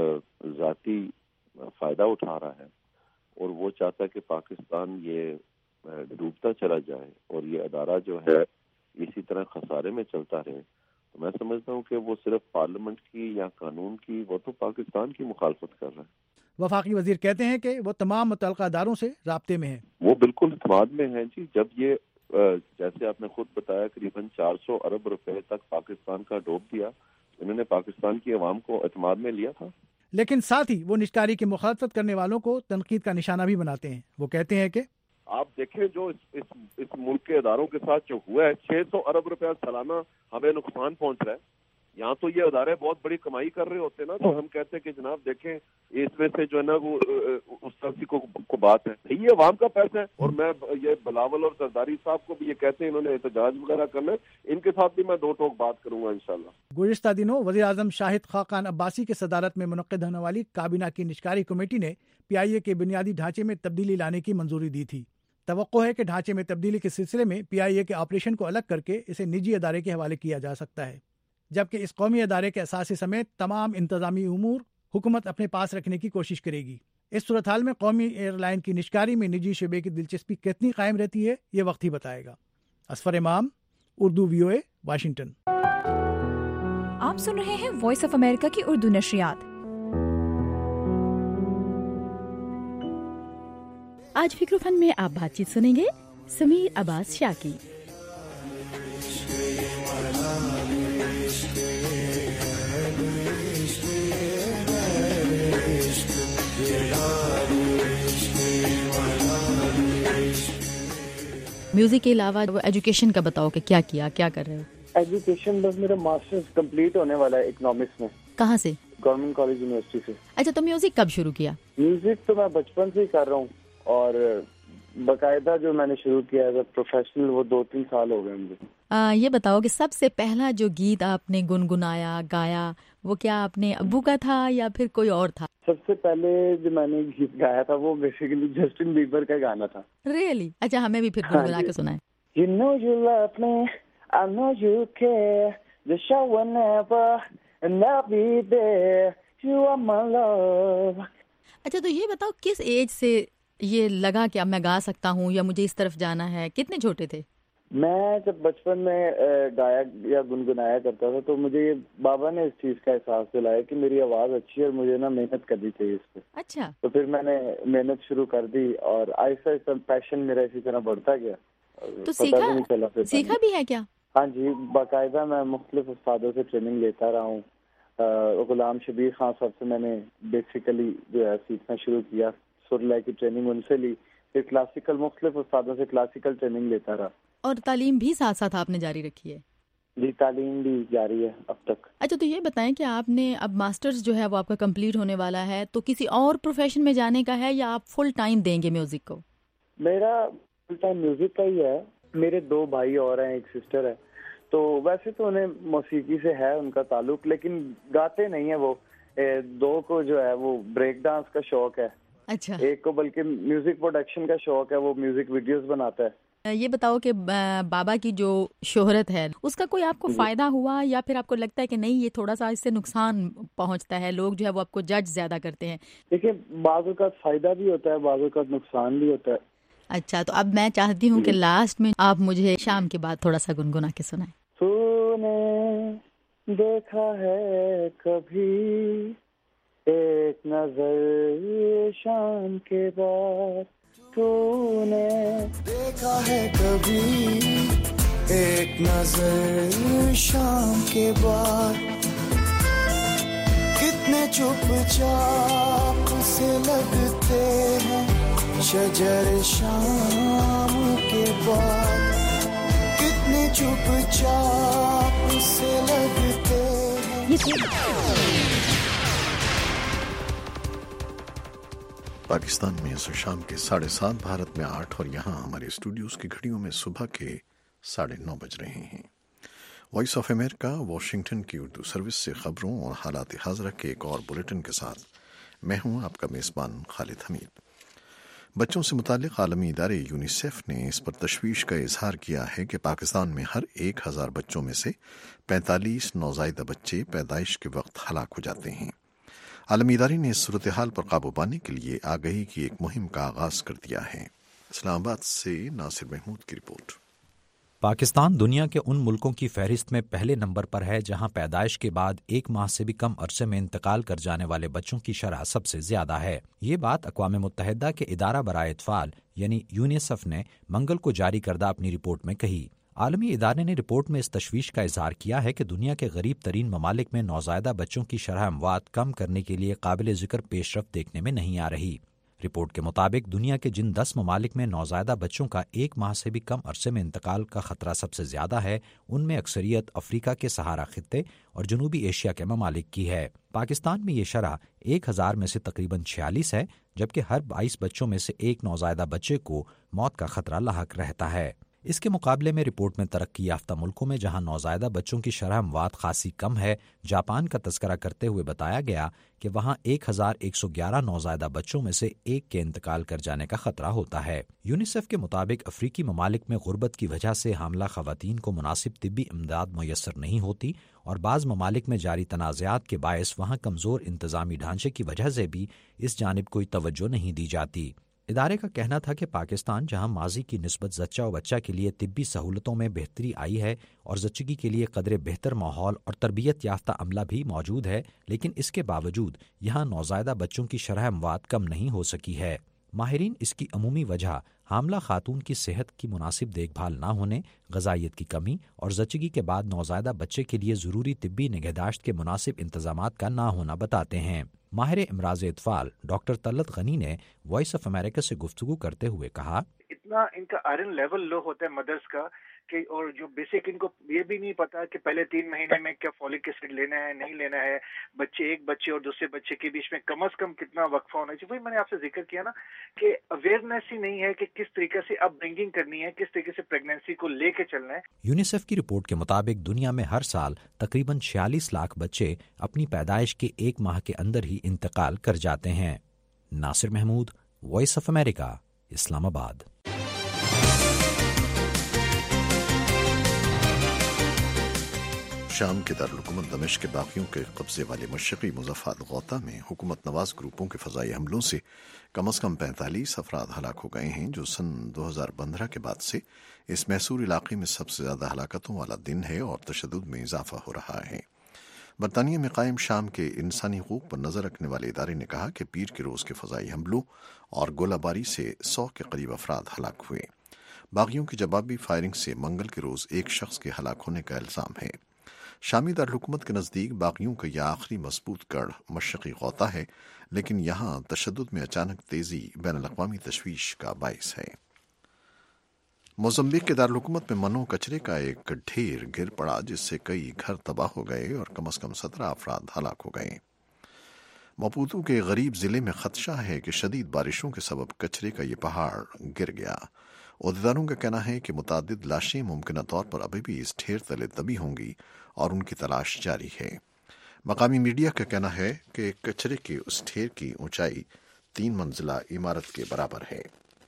ذاتی فائدہ اٹھا رہا ہے اور وہ چاہتا ہے کہ پاکستان یہ ڈوبتا چلا جائے اور یہ ادارہ جو ہے اسی طرح خسارے میں چلتا رہے, تو میں سمجھتا ہوں کہ وہ صرف پارلیمنٹ کی یا قانون کی, وہ تو پاکستان کی مخالفت کر رہا ہے. وفاقی وزیر کہتے ہیں کہ وہ تمام متعلقہ اداروں سے رابطے میں ہیں. وہ بالکل اعتماد میں ہیں جی. جب یہ جیسے آپ نے خود بتایا قریباً 400 ارب روپے تک پاکستان کا ڈوب دیا, انہوں نے پاکستان کی عوام کو اعتماد میں لیا تھا. لیکن ساتھ ہی وہ نجکاری کی مخالفت کرنے والوں کو تنقید کا نشانہ بھی بناتے ہیں. وہ کہتے ہیں کہ آپ دیکھیں جو اس ملک کے اداروں کے ساتھ جو ہوا ہے, 600 ارب روپیہ سالانہ ہمیں نقصان پہنچ رہا ہے. یہاں تو یہ ادارے بہت بڑی کمائی کر رہے ہوتے ہیں نا, تو ہم کہتے ہیں کہ جناب دیکھیں اس میں سے جو ہے نا وہ اس طرح کو بات ہے, یہ عوام کا پیسہ ہے. اور میں یہ بلاول اور زرداری صاحب کو بھی یہ کہتے ہیں انہوں نے احتجاج وغیرہ کرنا ہے, ان کے ساتھ بھی میں دو ٹوک بات کروں گا انشاءاللہ. گزشتہ دنوں وزیر اعظم شاہد خاقان عباسی کی صدارت میں منعقد ہونے والی کابینہ کی نجکاری کمیٹی نے PIA کے بنیادی ڈھانچے میں تبدیلی لانے کی منظوری دی تھی. توقع ہے کہ ڈھانچے میں تبدیلی کے سلسلے میں PIA کے آپریشن کو الگ کر کے اسے نجی ادارے کے حوالے کیا جا سکتا ہے, جبکہ اس قومی ادارے کے اثاثے سمیت تمام انتظامی امور حکومت اپنے پاس رکھنے کی کوشش کرے گی. اس صورتحال میں قومی ایئر لائن کی نجکاری میں نجی شعبے کی دلچسپی کتنی قائم رہتی ہے یہ وقت ہی بتائے گا. اصفر امام, اردو VOA, واشنگٹن. آپ سن رہے ہیں وائس آف امریکہ کی اردو نشریات. آج فکر فن میں آپ بات چیت سنیں گے سمیر عباس شاہ کی. میوزک کے علاوہ ایجوکیشن کا بتاؤ کہ کیا کر رہے ہو؟ ایجوکیشن بس میرا ماسٹرز کمپلیٹ ہونے والا ہے اکنامکس میں. کہاں سے؟ گورنمنٹ کالج یونیورسٹی سے. اچھا, تو میوزک کب شروع کیا؟ میوزک تو میں بچپن سے ہی کر رہا ہوں, اور باقاعدہ جو میں نے شروع کیا ہے پروفیشنل وہ 2-3 سال ہو گئے مجھے. یہ بتاؤ کہ سب سے پہلا جو گیت آپ نے گنگنایا گایا وہ کیا اپنے ابو کا تھا یا پھر کوئی اور تھا؟ سب سے پہلے جو میں نے گیت گایا تھا وہ بیسیکلی جسٹن بیبر کا گانا تھا. ریئلی؟ اچھا, ہمیں بھی پھر گنگنا کے سنائیں. You know you love me, I know you care, just show whenever and I'll be there, you are my love. اچھا, تو یہ بتاؤ کس ایج سے یہ لگا کہ اب میں گا سکتا ہوں یا مجھے اس طرف جانا ہے؟ کتنے چھوٹے تھے؟ میں جب بچپن میں گایا یا گنگنایا کرتا تھا تو مجھے بابا نے اس چیز کا احساس دلایا کہ میری آواز اچھی ہے اور مجھے نا محنت کرنی چاہیے اس پہ. اچھا. تو پھر میں نے محنت شروع کر دی اور آہستہ آہستہ پیشن میرا اسی طرح بڑھتا گیا. تو سیکھا بھی ہے کیا؟ ہاں جی, باقاعدہ میں مختلف استادوں سے ٹریننگ لیتا رہا ہوں. غلام شبیر خان صاحب سے میں نے بیسیکلی جو ہے سیکھنا شروع کیا, سر لے کی ٹریننگ ان سے لی, پھر کلاسیکل مختلف استادوں سے کلاسیکل ٹریننگ لیتا رہا. اور تعلیم بھی ساتھ ساتھ آپ نے جاری رکھی ہے؟ جی, تعلیم بھی جاری ہے اب تک. اچھا, تو یہ بتائیں کہ آپ نے اب ماسٹرز جو ہے وہ آپ کا کمپلیٹ ہونے والا ہے, تو کسی اور پروفیشن میں جانے کا ہے یا آپ فل ٹائم دیں گے میوزک کو؟ میرا فل ٹائم میوزک کا ہی ہے. میرے 2 بھائی اور ہیں, ایک سسٹر ہے, تو ویسے تو انہیں موسیقی سے ہے ان کا تعلق, لیکن گاتے نہیں ہیں وہ. 2 کو جو ہے وہ بریک ڈانس کا شوق ہے. اچھا. ایک کو بلکہ میوزک پروڈکشن کا شوق ہے, وہ میوزک ویڈیوز بناتا ہے. یہ بتاؤ کہ بابا کی جو شہرت ہے اس کا کوئی آپ کو فائدہ ہوا یا پھر آپ کو لگتا ہے کہ نہیں یہ تھوڑا سا اس سے نقصان پہنچتا ہے, لوگ جو ہے وہ آپ کو جج زیادہ کرتے ہیں؟ دیکھیں, بعض اوقات فائدہ بھی ہوتا ہے, بعض اوقات نقصان بھی ہوتا ہے. اچھا, تو اب میں چاہتی ہوں کہ لاسٹ میں آپ مجھے شام کے بعد تھوڑا سا گنگنا کے سنائیں. تو نے دیکھا ہے کبھی ایک نظر شام کے بعد, تو نے دیکھا ہے کبھی ایک نظر شام کے بعد کتنے چپ چاپ سے لگتے ہیں شجر شام کے بعد کتنے چپ چاپ سے لگتے ہیں. پاکستان میں شام کے 7:30، بھارت میں 8 اور یہاں ہمارے اسٹوڈیوز کی گھڑیوں میں صبح کے 9:30 بج رہے ہیں. وائس آف امریکہ واشنگٹن کی اردو سروس سے خبروں اور حالات حاضرہ کے ایک اور بلیٹن کے ساتھ میں ہوں آپ کا میزبان خالد حمید. بچوں سے متعلق عالمی ادارے یونیسیف نے اس پر تشویش کا اظہار کیا ہے کہ پاکستان میں ہر 1000 بچوں میں سے 45 نوزائیدہ بچے پیدائش کے وقت ہلاک ہو جاتے ہیں. عالمی ادارے نے اس صورتحال پر قابو پانے کے لیے آگہی کی ایک مہم کا آغاز کر دیا ہے. اسلام آباد سے ناصر محمود کی رپورٹ. پاکستان دنیا کے ان ملکوں کی فہرست میں پہلے نمبر پر ہے جہاں پیدائش کے بعد 1 ماہ سے بھی کم عرصے میں انتقال کر جانے والے بچوں کی شرح سب سے زیادہ ہے. یہ بات اقوام متحدہ کے ادارہ برائے اطفال یعنی یونیسیف نے منگل کو جاری کردہ اپنی رپورٹ میں کہی. عالمی ادارے نے رپورٹ میں اس تشویش کا اظہار کیا ہے کہ دنیا کے غریب ترین ممالک میں نوزائیدہ بچوں کی شرح اموات کم کرنے کے لیے قابل ذکر پیش رفت دیکھنے میں نہیں آ رہی. رپورٹ کے مطابق دنیا کے جن 10 ممالک میں نوزائیدہ بچوں کا 1 ماہ سے بھی کم عرصے میں انتقال کا خطرہ سب سے زیادہ ہے، ان میں اکثریت افریقہ کے سہارا خطے اور جنوبی ایشیا کے ممالک کی ہے. پاکستان میں یہ شرح 1000 میں سے تقریباً 46 ہے، جبکہ ہر 22 بچوں میں سے 1 نوزائیدہ بچے کو موت کا خطرہ لاحق رہتا ہے. اس کے مقابلے میں رپورٹ میں ترقی یافتہ ملکوں میں جہاں نوزائیدہ بچوں کی شرح اموات خاصی کم ہے، جاپان کا تذکرہ کرتے ہوئے بتایا گیا کہ وہاں 1111 نوزائیدہ بچوں میں سے 1 کے انتقال کر جانے کا خطرہ ہوتا ہے. یونیسیف کے مطابق افریقی ممالک میں غربت کی وجہ سے حاملہ خواتین کو مناسب طبی امداد میسر نہیں ہوتی اور بعض ممالک میں جاری تنازعات کے باعث وہاں کمزور انتظامی ڈھانچے کی وجہ سے بھی اس جانب کوئی توجہ نہیں دی جاتی. ادارے کا کہنا تھا کہ پاکستان جہاں ماضی کی نسبت زچہ و بچہ کے لیے طبی سہولتوں میں بہتری آئی ہے اور زچگی کے لیے قدرے بہتر ماحول اور تربیت یافتہ عملہ بھی موجود ہے، لیکن اس کے باوجود یہاں نوزائیدہ بچوں کی شرح اموات کم نہیں ہو سکی ہے. ماہرین اس کی عمومی وجہ حاملہ خاتون کی صحت کی مناسب دیکھ بھال نہ ہونے، غذائیت کی کمی اور زچگی کے بعد نوزائیدہ بچے کے لیے ضروری طبی نگہداشت کے مناسب انتظامات کا نہ ہونا بتاتے ہیں. ماہر امراض اطفال ڈاکٹر طلعت غنی نے وائس آف امریکہ سے گفتگو کرتے ہوئے کہا، اتنا ان کا آئرن لیول لو ہوتا ہے مدرس کا کہ اور جو بیسک ان کو یہ بھی نہیں پتا کہ پہلے 3 مہینے میں کیا فولک ایسڈ لینا ہے نہیں لینا ہے. ایک بچے اور دوسرے بچے کے بیچ میں کم از کم کتنا وقفہ ہونا چاہیے. وہی میں نے آپ سے ذکر کیا نا کہ اویئرنیس ہی نہیں ہے کہ کس طریقے سے اپ برنگنگ کرنی ہے، کس طریقے سے پریگنینسی کو لے کے چلنا ہے. یونیسیف کی رپورٹ کے مطابق دنیا میں ہر سال تقریباً 46 لاکھ بچے اپنی پیدائش کے 1 ماہ کے اندر ہی انتقال کر جاتے ہیں. Nasir Mahmood, voice of America, Islamabad. شام کے دارالحکومت دمشق کے باغیوں کے قبضے والے مشرقی مضافات غوطہ میں حکومت نواز گروپوں کے فضائی حملوں سے کم از کم 45 افراد ہلاک ہو گئے ہیں، جو سن 2015 کے بعد سے اس محصور علاقے میں سب سے زیادہ ہلاکتوں والا دن ہے اور تشدد میں اضافہ ہو رہا ہے. برطانیہ میں قائم شام کے انسانی حقوق پر نظر رکھنے والے ادارے نے کہا کہ پیر کے روز کے فضائی حملوں اور گولہ باری سے 100 کے قریب افراد ہلاک ہوئے. باغیوں کی جوابی فائرنگ سے منگل کے روز 1 شخص کے ہلاک ہونے کا الزام ہے. شامی دارالحکومت کے نزدیک باغیوں کا یہ آخری مضبوط گڑھ مشرقی غوطہ ہے، لیکن یہاں تشدد میں اچانک تیزی بین الاقوامی تشویش کا باعث ہے. موزمبیق کے دارالحکومت میں منو کچرے کا ایک ڈھیر گر پڑا، جس سے کئی گھر تباہ ہو گئے اور کم از کم 17 افراد ہلاک ہو گئے. مپوتو کے غریب ضلع میں خدشہ ہے کہ شدید بارشوں کے سبب کچرے کا یہ پہاڑ گر گیا. عہدیداروں کا کہنا ہے کہ متعدد لاشیں ممکنہ طور پر ابھی بھی اس ڈھیر تلے دبی ہوں گی اور ان کی تلاش جاری ہے. مقامی میڈیا کا کہنا ہے کہ کچرے کے اس ڈھیر کی اونچائی 3 منزلہ عمارت کے برابر ہے.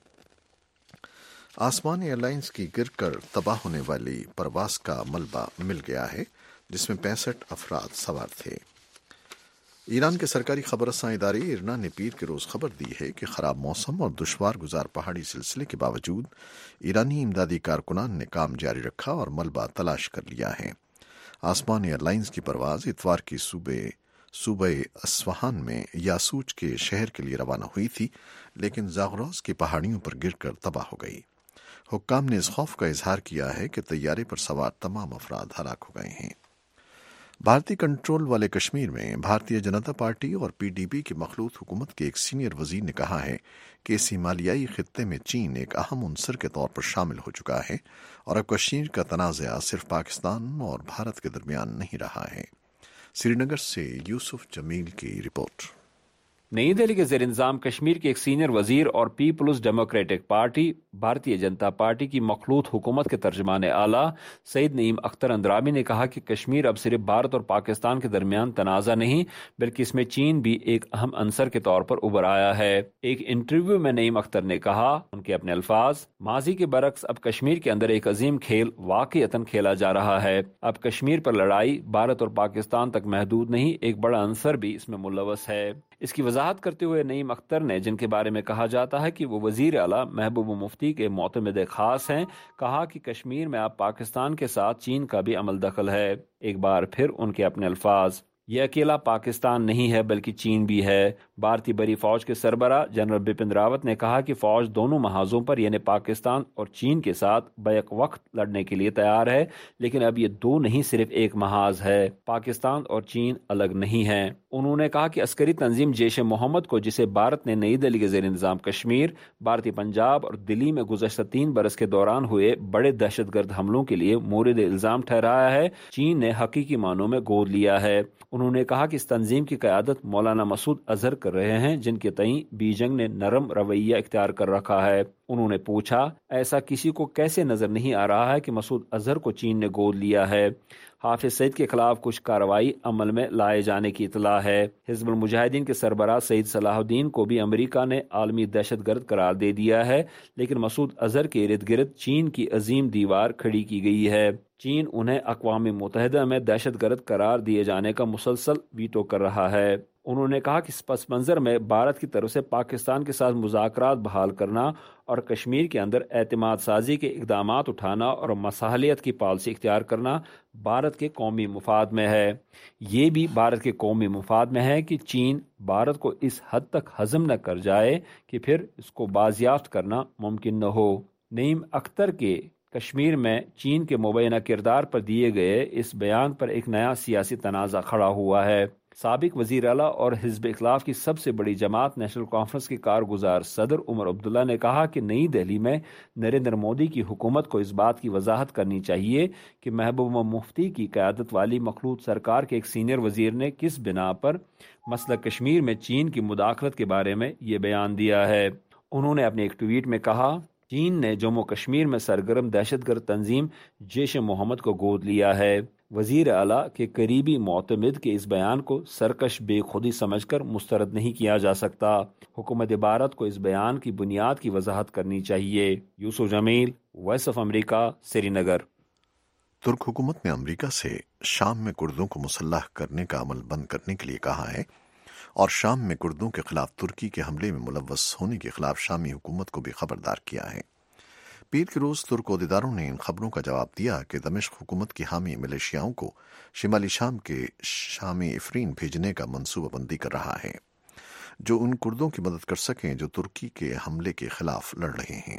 آسمان ایئر لائنز کی گر کر تباہ ہونے والی پرواز کا ملبہ مل گیا ہے، جس میں 65 افراد سوار تھے. ایران کے سرکاری خبر رساں ادارے ایرنا نے پیر کے روز خبر دی ہے کہ خراب موسم اور دشوار گزار پہاڑی سلسلے کے باوجود ایرانی امدادی کارکنان نے کام جاری رکھا اور ملبہ تلاش کر لیا ہے. آسمان ایئر لائنز کی پرواز اتوار کی صوبہ اصفہان میں یاسوج کے شہر کے لیے روانہ ہوئی تھی، لیکن زاغروس کی پہاڑیوں پر گر کر تباہ ہو گئی. حکام نے اس خوف کا اظہار کیا ہے کہ طیارے پر سوار تمام افراد ہلاک ہو گئے ہیں۔ بھارتی کنٹرول والے کشمیر میں بھارتیہ جنتا پارٹی اور PDP کی مخلوط حکومت کے ایک سینئر وزیر نے کہا ہے کہ اس ہمالیائی خطے میں چین ایک اہم عنصر کے طور پر شامل ہو چکا ہے اور اب کشمیر کا تنازع صرف پاکستان اور بھارت کے درمیان نہیں رہا ہے۔ سری نگر سے یوسف جمیل کی رپورٹ۔ نئی دہلی کے زیر انتظام کشمیر کے ایک سینئر وزیر اور Peoples Democratic Party Bharatiya Janata Party کی مخلوط حکومت کے ترجمان اعلیٰ سید نعیم اختر اندرامی نے کہا کہ کشمیر اب صرف بھارت اور پاکستان کے درمیان تنازع نہیں بلکہ اس میں چین بھی ایک اہم عنصر کے طور پر ابھر آیا ہے۔ ایک انٹرویو میں نعیم اختر نے کہا، ان کے اپنے الفاظ، ماضی کے برعکس اب کشمیر کے اندر ایک عظیم کھیل واقعتاً کھیلا جا رہا ہے۔ اب کشمیر پر لڑائی بھارت اور پاکستان تک محدود نہیں، ایک بڑا عنصر بھی اس میں ملوث ہے۔ اس کی وضاحت کرتے ہوئے نعیم اختر نے، جن کے بارے میں کہا جاتا ہے کہ وہ وزیر اعلیٰ محبوب مفتی کے معتمد خاص ہیں، کہا کہ کشمیر میں اب پاکستان کے ساتھ چین کا بھی عمل دخل ہے۔ ایک بار پھر ان کے اپنے الفاظ، یہ اکیلا پاکستان نہیں ہے بلکہ چین بھی ہے۔ بھارتی بڑی فوج کے سربراہ جنرل بپن راوت نے کہا کہ فوج دونوں محاذوں پر یعنی پاکستان اور چین کے ساتھ بیک وقت لڑنے کے لیے تیار ہے، لیکن اب یہ دو نہیں صرف ایک محاذ ہے، پاکستان اور چین الگ نہیں ہیں۔ انہوں نے کہا کہ عسکری تنظیم جیش محمد کو، جسے بھارت نے نئی دہلی کے زیر انتظام کشمیر، بھارتی پنجاب اور دلی میں گزشتہ 3 برس کے دوران ہوئے بڑے دہشت گرد حملوں کے لیے مورد الزام ٹھہرایا ہے، چین نے حقیقی معنوں میں گود لیا ہے۔ انہوں نے کہا کہ اس تنظیم کی قیادت مولانا مسعود اظہر کر رہے ہیں، جن کے تئیں بیجنگ نے نرم رویہ اختیار کر رکھا ہے۔ انہوں نے پوچھا، ایسا کسی کو کیسے نظر نہیں آ رہا ہے کہ مسعود اظہر کو چین نے گود لیا ہے؟ حافظ سعید کے خلاف کچھ کارروائی عمل میں لائے جانے کی اطلاع ہے۔ حزب المجاہدین کے سربراہ سعید صلاح الدین کو بھی امریکہ نے عالمی دہشت گرد قرار دے دیا ہے، لیکن مسعود اظہر کے ارد گرد چین کی عظیم دیوار کھڑی کی گئی ہے۔ چین انہیں اقوام متحدہ میں دہشت گرد قرار دیے جانے کا مسلسل ویٹو کر رہا ہے۔ انہوں نے کہا کہ اس پس منظر میں بھارت کی طرف سے پاکستان کے ساتھ مذاکرات بحال کرنا اور کشمیر کے اندر اعتماد سازی کے اقدامات اٹھانا اور مصالحت کی پالیسی اختیار کرنا بھارت کے قومی مفاد میں ہے۔ یہ بھی بھارت کے قومی مفاد میں ہے کہ چین بھارت کو اس حد تک ہضم نہ کر جائے کہ پھر اس کو بازیافت کرنا ممکن نہ ہو۔ نعیم اختر کے کشمیر میں چین کے مبینہ کردار پر دیے گئے اس بیان پر ایک نیا سیاسی تنازع کھڑا ہوا ہے۔ سابق وزیر اعلیٰ اور حزب اختلاف کی سب سے بڑی جماعت نیشنل کانفرنس کے کارگزار صدر عمر عبداللہ نے کہا کہ نئی دہلی میں نریندر مودی کی حکومت کو اس بات کی وضاحت کرنی چاہیے کہ محبوبہ مفتی کی قیادت والی مخلوط سرکار کے ایک سینئر وزیر نے کس بنا پر مسئلہ کشمیر میں چین کی مداخلت کے بارے میں یہ بیان دیا ہے۔ انہوں نے اپنے ایک ٹویٹ میں کہا، چین نے جموں کشمیر میں سرگرم دہشت گرد تنظیم جیش محمد کو گود لیا ہے۔ وزیر اعلیٰ کے قریبی معتمد کے اس بیان کو سرکش بے خودی سمجھ کر مسترد نہیں کیا جا سکتا۔ حکومت بھارت کو اس بیان کی بنیاد کی وضاحت کرنی چاہیے۔ Yousuf Jameel, voice of America, Srinagar. ترک حکومت نے امریکہ سے شام میں کردوں کو مسلح کرنے کا عمل بند کرنے کے لیے کہا ہے اور شام میں کردوں کے خلاف ترکی کے حملے میں ملوث ہونے کے خلاف شامی حکومت کو بھی خبردار کیا ہے۔ پیر کے روز ترک عہدیداروں نے ان خبروں کا جواب دیا کہ دمشق حکومت کی حامی ملیشیاؤں کو شمالی شام کے شامی عفرین بھیجنے کا منصوبہ بندی کر رہا ہے جو ان کردوں کی مدد کر سکیں جو ترکی کے حملے کے خلاف لڑ رہے ہیں۔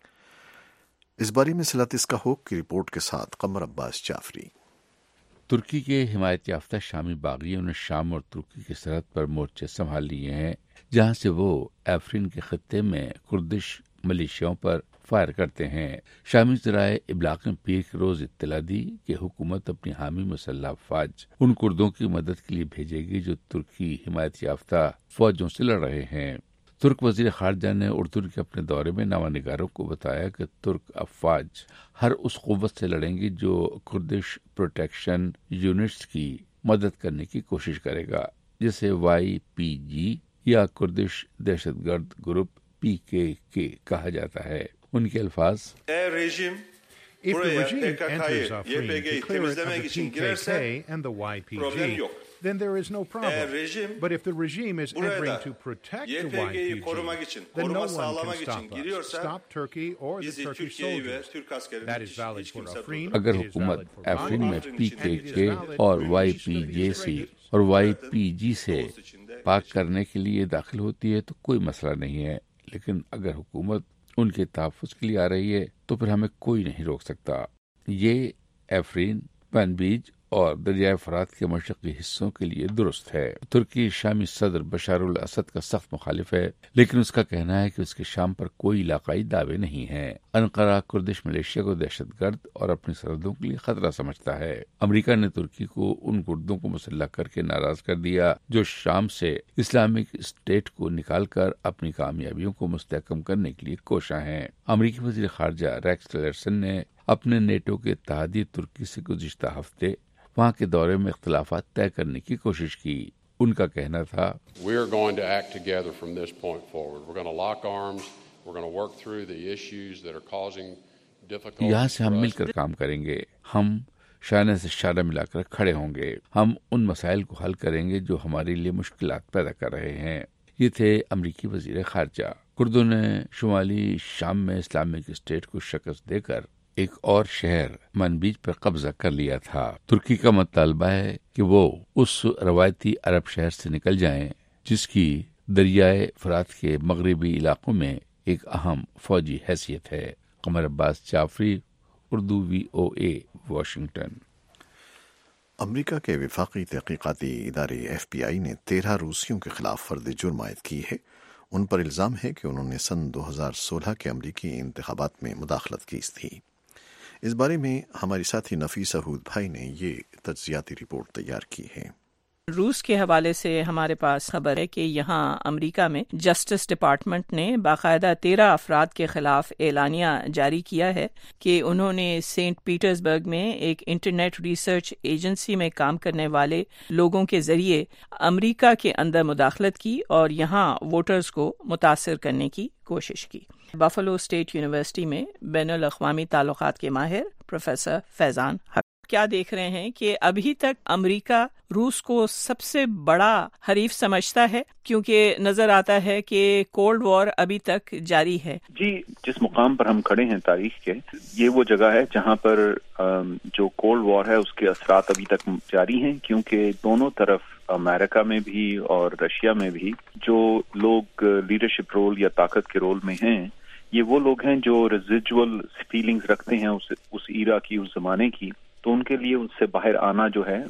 اس بارے میں سلاتیسکا ہوک کی رپورٹ کے ساتھ قمر عباس جعفری۔ ترکی کے حمایت یافتہ شامی باغیوں نے شام اور ترکی کی سرحد پر مورچے سنبھال لیے ہیں، جہاں سے وہ عفرین کے خطے میں کردش ملیشیاؤں پر فائر کرتے ہیں۔ شامی ذرائع ابلاغ نے پیر کے روز اطلاع دی کہ حکومت اپنی حامی مسلح افواج ان کردوں کی مدد کے لیے بھیجے گی جو ترکی حمایت یافتہ فوجوں سے لڑ رہے ہیں۔ ترک وزیر خارجہ نے اردن کے اپنے دورے میں نامہ نگاروں کو بتایا کہ ترک افواج ہر اس قوت سے لڑیں گی جو کردش پروٹیکشن یونٹس کی مدد کرنے کی کوشش کرے گا، جسے YPG یا کردش دہشت گرد گروپ PKK کہا جاتا ہے۔ ان کے الفاظ، If the regime enters Afrin to clear it of the PKK and the YPG, then there is no problem. But if the regime is entering to protect the YPG, then no one can stop us. Stop Turkey or the Turkish soldiers. That is valid for Afrin. اگر حکومت افرین میں PKK اور YPG سے پاک کرنے کے لیے داخل ہوتی ہے تو کوئی مسئلہ نہیں ہے، لیکن اگر حکومت ان کے تحفظ کے لیے آ رہی ہے تو پھر ہمیں کوئی نہیں روک سکتا۔ یہ ایفرین، منبیج اور دریائے فرات کے مشرقی حصوں کے لیے درست ہے۔ ترکی شامی صدر بشار الاسد کا سخت مخالف ہے، لیکن اس کا کہنا ہے کہ اس کے شام پر کوئی علاقائی دعوے نہیں ہیں۔ انقرہ کردش ملیشیا کو دہشت گرد اور اپنی سرحدوں کے لیے خطرہ سمجھتا ہے۔ امریکہ نے ترکی کو ان کردوں کو مسلح کر کے ناراض کر دیا جو شام سے اسلامک اسٹیٹ کو نکال کر اپنی کامیابیوں کو مستحکم کرنے کے لیے کوشاں ہیں۔ امریکی وزیر خارجہ ریکس ٹیلرسن نے اپنے نیٹو کے اتحادی ترکی سے گزشتہ ہفتے وہاں کے دورے میں اختلافات طے کرنے کی کوشش کی۔ ان کا کہنا تھا، یہاں سے ہم مل کر کام کریں گے، ہم شانہ سے شانہ ملا کر کھڑے ہوں گے، ہم ان مسائل کو حل کریں گے جو ہمارے لیے مشکلات پیدا کر رہے ہیں۔ یہ تھے امریکی وزیر خارجہ۔ کردوں نے شمالی شام میں اسلامک اسٹیٹ کو شکست دے کر ایک اور شہر منبیج پر قبضہ کر لیا تھا۔ ترکی کا مطالبہ ہے کہ وہ اس روایتی عرب شہر سے نکل جائیں جس کی دریائے فرات کے مغربی علاقوں میں ایک اہم فوجی حیثیت ہے۔ Qamar Abbas Jafri, Urdu VOA، Washington. America کے وفاقی تحقیقاتی ادارے FBI نے 13 روسیوں کے خلاف فرد جرم عائد کی ہے۔ ان پر الزام ہے کہ انہوں نے سن 2016 کے امریکی انتخابات میں مداخلت کی تھی۔ اس بارے میں ہماری ساتھی نفیسہ ہود بھائی نے یہ تجزیاتی رپورٹ تیار کی ہے۔ روس کے حوالے سے ہمارے پاس خبر ہے کہ یہاں امریکہ میں جسٹس ڈپارٹمنٹ نے باقاعدہ 13 افراد کے خلاف اعلانیہ جاری کیا ہے کہ انہوں نے سینٹ پیٹرزبرگ میں ایک انٹرنیٹ ریسرچ ایجنسی میں کام کرنے والے لوگوں کے ذریعے امریکہ کے اندر مداخلت کی اور یہاں ووٹرز کو متاثر کرنے کی کوشش کی۔ بفلو اسٹیٹ یونیورسٹی میں بین الاقوامی تعلقات کے ماہر پروفیسر فیضان حق کیا دیکھ رہے ہیں کہ ابھی تک امریکہ روس کو سب سے بڑا حریف سمجھتا ہے، کیونکہ نظر آتا ہے کہ کولڈ وار ابھی تک جاری ہے۔ جی، جس مقام پر ہم کھڑے ہیں تاریخ کے، یہ وہ جگہ ہے جہاں پر جو کولڈ وار ہے اس کے اثرات ابھی تک جاری ہیں، کیونکہ دونوں طرف امریکہ میں بھی اور رشیا میں بھی جو لوگ لیڈرشپ رول یا طاقت کے رول میں ہیں، یہ وہ لوگ ہیں جو ریزیڈول فیلنگز رکھتے ہیں اس ایرا کی، اس زمانے کی، تو ان کے لیے اس سے باہر آنا جو ہے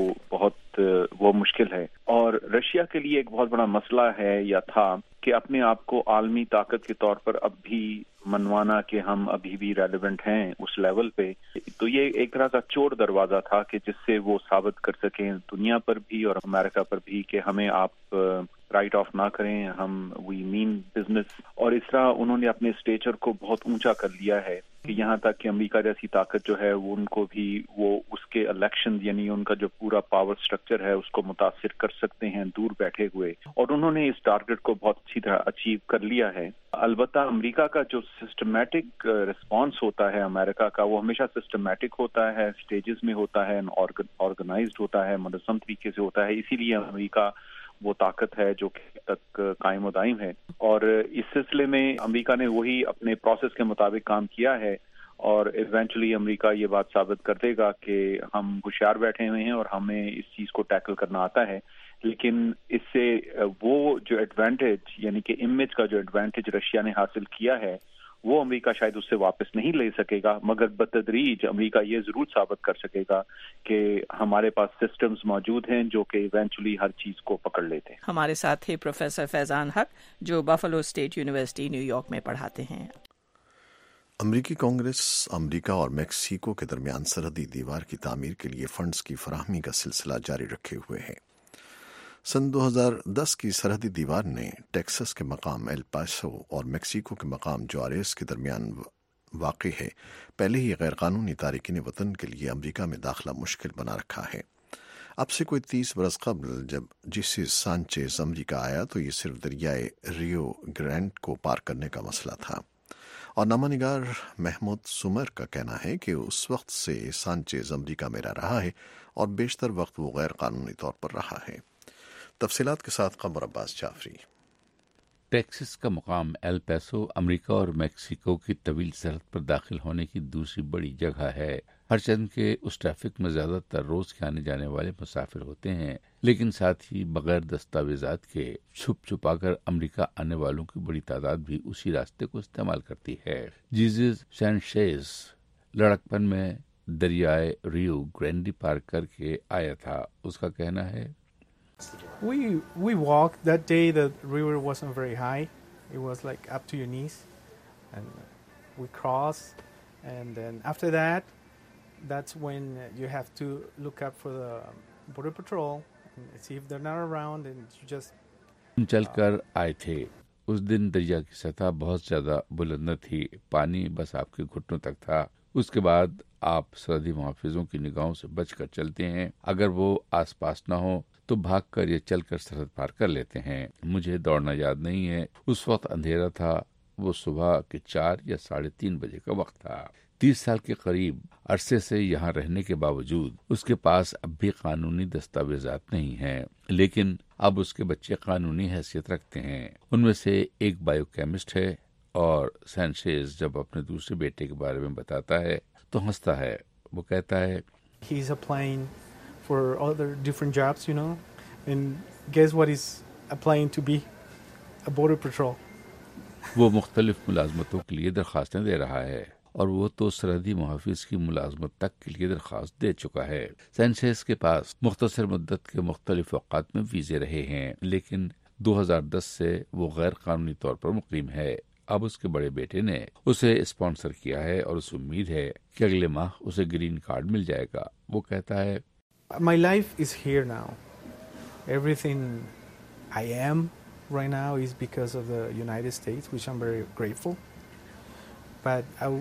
وہ مشکل ہے۔ اور رشیا کے لیے ایک بہت بڑا مسئلہ ہے یا تھا کہ اپنے آپ کو عالمی طاقت کے طور پر اب بھی منوانا کہ ہم ابھی بھی ریلیونٹ ہیں اس لیول پہ، تو یہ ایک طرح کا چور دروازہ تھا کہ جس سے وہ ثابت کر سکیں دنیا پر بھی اور امریکہ پر بھی کہ ہمیں آپ رائٹ آف نہ کریں، ہم وی مین بزنس۔ اور اس طرح انہوں نے اپنے اسٹیچر کو بہت اونچا کر لیا ہے کہ یہاں تک کہ امریکہ جیسی طاقت جو ہے وہ ان کو بھی وہ اس کے الیکشن یعنی ان کا جو پورا پاور سٹرکچر ہے اس کو متاثر کر سکتے ہیں دور بیٹھے ہوئے، اور انہوں نے اس ٹارگٹ کو بہت اچھی طرح اچیو کر لیا ہے۔ البتہ امریکہ کا جو سسٹمیٹک رسپانس ہوتا ہے امریکہ کا، وہ ہمیشہ سسٹمیٹک ہوتا ہے، سٹیجز میں ہوتا ہے، آرگنائزڈ ہوتا ہے، منظم طریقے سے ہوتا ہے۔ اسی لیے امریکہ وہ طاقت ہے جو کہ تک قائم و دائم ہے، اور اس سلسلے میں امریکہ نے وہی اپنے پروسیس کے مطابق کام کیا ہے، اور ایونچولی امریکہ یہ بات ثابت کر دے گا کہ ہم ہوشیار بیٹھے ہوئے ہیں اور ہمیں اس چیز کو ٹیکل کرنا آتا ہے۔ لیکن اس سے وہ جو ایڈوانٹیج یعنی کہ امیج کا جو ایڈوانٹیج رشیا نے حاصل کیا ہے وہ امریکہ شاید اس سے واپس نہیں لے سکے گا، مگر بتدریج امریکہ یہ ضرور ثابت کر سکے گا کہ ہمارے پاس سسٹمز موجود ہیں جو کہ ایونچولی ہر چیز کو پکڑ لیتے ہیں۔ ہمارے ساتھ ہی پروفیسر فیضان حق جو Buffalo State University New York میں پڑھاتے ہیں۔ امریکی کانگریس امریکہ اور میکسیکو کے درمیان سرحدی دیوار کی تعمیر کے لیے فنڈز کی فراہمی کا سلسلہ جاری رکھے ہوئے ہے۔ سن 2010 کی سرحدی دیوار نے ٹیکساس کے مقام ایل پاسو اور میکسیکو کے مقام جواریس کے درمیان واقع ہے پہلے ہی غیر قانونی تارکین وطن کے لیے امریکہ میں داخلہ مشکل بنا رکھا ہے۔ اب سے کوئی 30 برس قبل جب جیسس سانچیز امریکہ آیا تو یہ صرف دریائے ریو گرینڈ کو پار کرنے کا مسئلہ تھا، اور نامہ نگار محمود سمر کا کہنا ہے کہ اس وقت سے سانچیز امریکہ میں رہ رہا ہے اور بیشتر وقت وہ غیر قانونی طور پر رہا ہے۔ تفصیلات کے ساتھ قمر عباس جعفری۔ ٹیکساس کا مقام ایل پیسو امریکہ اور میکسیکو کی طویل سرحد پر داخل ہونے کی دوسری بڑی جگہ ہے۔ ہرچند کہ اس ٹریفک میں زیادہ تر روز کے آنے جانے والے مسافر ہوتے ہیں، لیکن ساتھ ہی بغیر دستاویزات کے چھپ چھپا کر امریکہ آنے والوں کی بڑی تعداد بھی اسی راستے کو استعمال کرتی ہے۔ جیزس سینشیز لڑکپن میں دریائے ریو گرینڈی پار کر کے آیا تھا۔ اس کا کہنا ہے We walked that day. The river wasn't very high. It was like up to your knees, and we crossed. And then after that, that's when you have to look up for the border patrol and see if they're not around, and you just چل کر آئے تھے۔ اس دن دریا کی سطح بہت زیادہ بلند نہ تھی، پانی بس آپ کے گھٹنوں تک تھا۔ اس کے بعد آپ سرحدی محافظوں کی نگاہوں سے بچ کر چلتے ہیں، اگر وہ آس پاس نہ ہو تو بھاگ کر یا چل کر سرحد پار کر لیتے ہیں۔ مجھے دوڑنا یاد نہیں ہے، اس وقت اندھیرا تھا، وہ صبح کے 4 یا 3:30 بجے کا وقت تھا۔ 30 سال کے قریب عرصے سے یہاں رہنے کے باوجود اس کے پاس اب بھی قانونی دستاویزات نہیں ہیں، لیکن اب اس کے بچے قانونی حیثیت رکھتے ہیں۔ ان میں سے ایک بایو کیمسٹ ہے، اور سینشیز جب اپنے دوسرے بیٹے کے بارے میں بتاتا ہے تو ہنستا ہے۔ وہ کہتا ہے he's applying for other different jobs, you know, and guess what he's applying to be? A border patrol. وہ مختلف ملازمتوں کے لیے درخواستیں دے رہا ہے، اور وہ تو سرحدی محافظ کی ملازمت تک کے لیے درخواست دے چکا ہے۔ سینشیز کے پاس مختصر مدت کے مختلف اوقات میں ویزے رہے ہیں، لیکن 2010 سے وہ غیر قانونی طور پر مقیم ہے۔ اب اس کے بڑے بیٹے نے اسے اسپانسر کیا ہے، اور اسے امید ہے کہ اگلے ماہ اسے گرین کارڈ مل جائے گا۔ وہ کہتا ہے My life is here now. Everything I am right now is because of the United States, which I'm very grateful. But I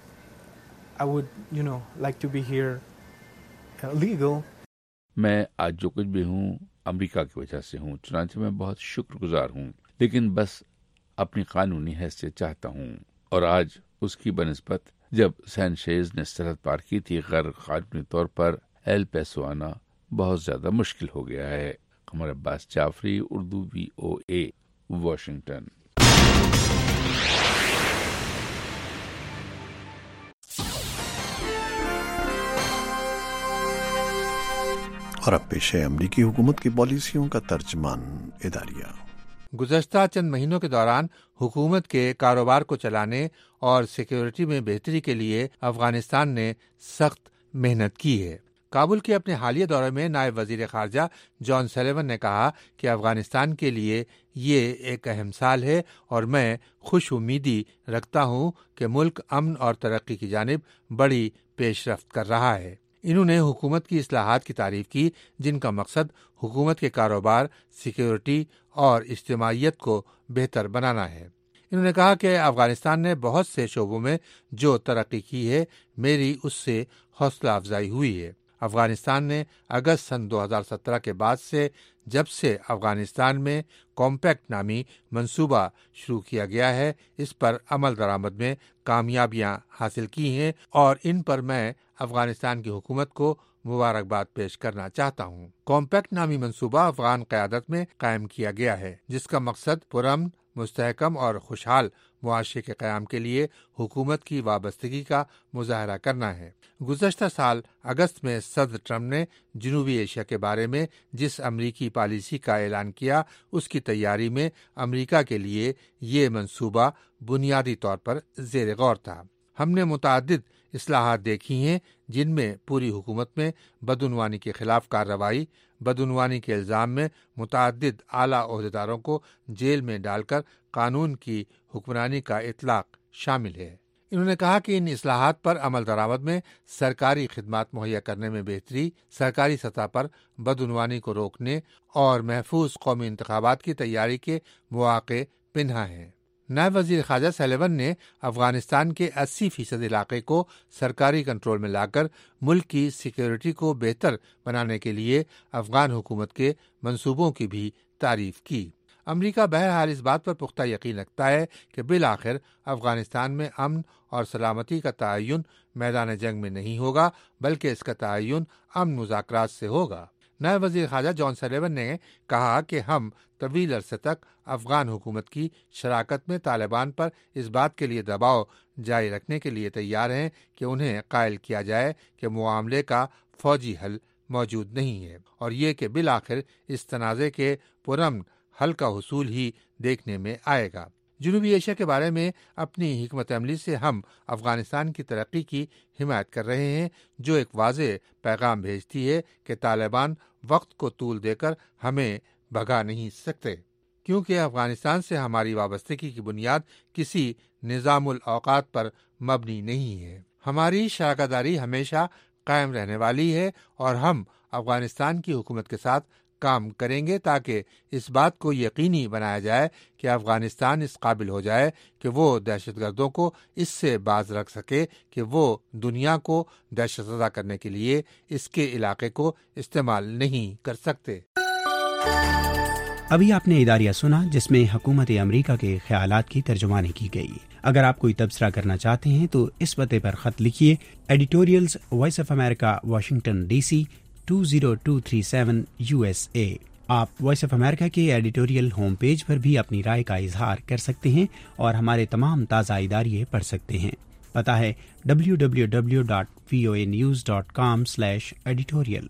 would, you know, like to be here legal. میں آج جو کچھ بھی ہوں امریکہ کی وجہ سے ہوں، چنانچہ میں بہت شکر گزار ہوں، لیکن بس اپنی قانونی حیثیت چاہتا ہوں۔ اور آج اس کی بنسبت جب سینشیز نے سرحد پار کی تھی غیر قانونی طور پر، ایل پیسو آنا بہت زیادہ مشکل ہو گیا ہے۔ Qamar Abbas Jafri, Urdu VOA، Washington. اور اب پیش ہے امریکی حکومت کی پالیسیوں کا ترجمان اداریہ۔ گزشتہ چند مہینوں کے دوران حکومت کے کاروبار کو چلانے اور سیکیورٹی میں بہتری کے لیے افغانستان نے سخت محنت کی ہے۔ کابل کے اپنے حالیہ دورے میں نائب وزیر خارجہ جان سلیون نے کہا کہ افغانستان کے لیے یہ ایک اہم سال ہے، اور میں خوش امیدی رکھتا ہوں کہ ملک امن اور ترقی کی جانب بڑی پیش رفت کر رہا ہے۔ انہوں نے حکومت کی اصلاحات کی تعریف کی، جن کا مقصد حکومت کے کاروبار، سیکیورٹی اور اجتماعیت کو بہتر بنانا ہے۔ انہوں نے کہا کہ افغانستان نے بہت سے شعبوں میں جو ترقی کی ہے، میری اس سے حوصلہ افزائی ہوئی ہے۔ افغانستان نے اگست سن 2017 کے بعد سے، جب سے افغانستان میں کمپیکٹ نامی منصوبہ شروع کیا گیا ہے، اس پر عمل درآمد میں کامیابیاں حاصل کی ہیں، اور ان پر میں افغانستان کی حکومت کو مبارکباد پیش کرنا چاہتا ہوں۔ کمپیکٹ نامی منصوبہ افغان قیادت میں قائم کیا گیا ہے، جس کا مقصد پرامن، مستحکم اور خوشحال معاشرے کے قیام کے لیے حکومت کی وابستگی کا مظاہرہ کرنا ہے۔ گزشتہ سال اگست میں صدر ٹرمپ نے جنوبی ایشیا کے بارے میں جس امریکی پالیسی کا اعلان کیا، اس کی تیاری میں امریکہ کے لیے یہ منصوبہ بنیادی طور پر زیر غور تھا۔ ہم نے متعدد اصلاحات دیکھی ہیں، جن میں پوری حکومت میں بدعنوانی کے خلاف کارروائی، بدعنوانی کے الزام میں متعدد اعلیٰ عہدیداروں کو جیل میں ڈال کر قانون کی حکمرانی کا اطلاق شامل ہے۔ انہوں نے کہا کہ ان اصلاحات پر عمل درآمد میں سرکاری خدمات مہیا کرنے میں بہتری، سرکاری سطح پر بدعنوانی کو روکنے اور محفوظ قومی انتخابات کی تیاری کے مواقع پنہاں ہیں۔ نائب وزیر خارجہ سلیون نے افغانستان کے 80% علاقے کو سرکاری کنٹرول میں لا کر ملک کی سیکیورٹی کو بہتر بنانے کے لیے افغان حکومت کے منصوبوں کی بھی تعریف کی۔ امریکہ بہرحال اس بات پر پختہ یقین رکھتا ہے کہ بالآخر افغانستان میں امن اور سلامتی کا تعین میدان جنگ میں نہیں ہوگا، بلکہ اس کا تعین امن مذاکرات سے ہوگا۔ نائب وزیر خارجہ جان سلیون نے کہا کہ ہم طویل عرصے تک افغان حکومت کی شراکت میں طالبان پر اس بات کے لیے دباؤ جاری رکھنے کے لیے تیار ہیں کہ انہیں قائل کیا جائے کہ معاملے کا فوجی حل موجود نہیں ہے اور یہ کہ بالآخر اس تنازع کے پرامن حل کا حصول ہی دیکھنے میں آئے گا۔ جنوبی ایشیا کے بارے میں اپنی حکمت عملی سے ہم افغانستان کی ترقی کی حمایت کر رہے ہیں، جو ایک واضح پیغام بھیجتی ہے کہ طالبان وقت کو طول دے کر ہمیں بھگا نہیں سکتے، کیونکہ افغانستان سے ہماری وابستگی کی بنیاد کسی نظام الاوقات پر مبنی نہیں ہے۔ ہماری شراکت داری ہمیشہ قائم رہنے والی ہے اور ہم افغانستان کی حکومت کے ساتھ کام کریں گے تاکہ اس بات کو یقینی بنایا جائے کہ افغانستان اس قابل ہو جائے کہ وہ دہشت گردوں کو اس سے باز رکھ سکے کہ وہ دنیا کو دہشت زدہ کرنے کے لیے اس کے علاقے کو استعمال نہیں کر سکتے۔ ابھی آپ نے اداریہ سنا جس میں حکومت امریکہ کے خیالات کی ترجمانی کی گئی۔ اگر آپ کوئی تبصرہ کرنا چاہتے ہیں تو اس پتے پر خط لکھیے، editorials voice of America, Washington D C 20237 USA۔ آپ وائس آف امریکہ کے ایڈیٹوریل ہوم پیج پر بھی اپنی رائے کا اظہار کر سکتے ہیں اور ہمارے تمام تازہ اداریے پڑھ سکتے ہیں۔ پتہ ہے www.voanews.com/editorial۔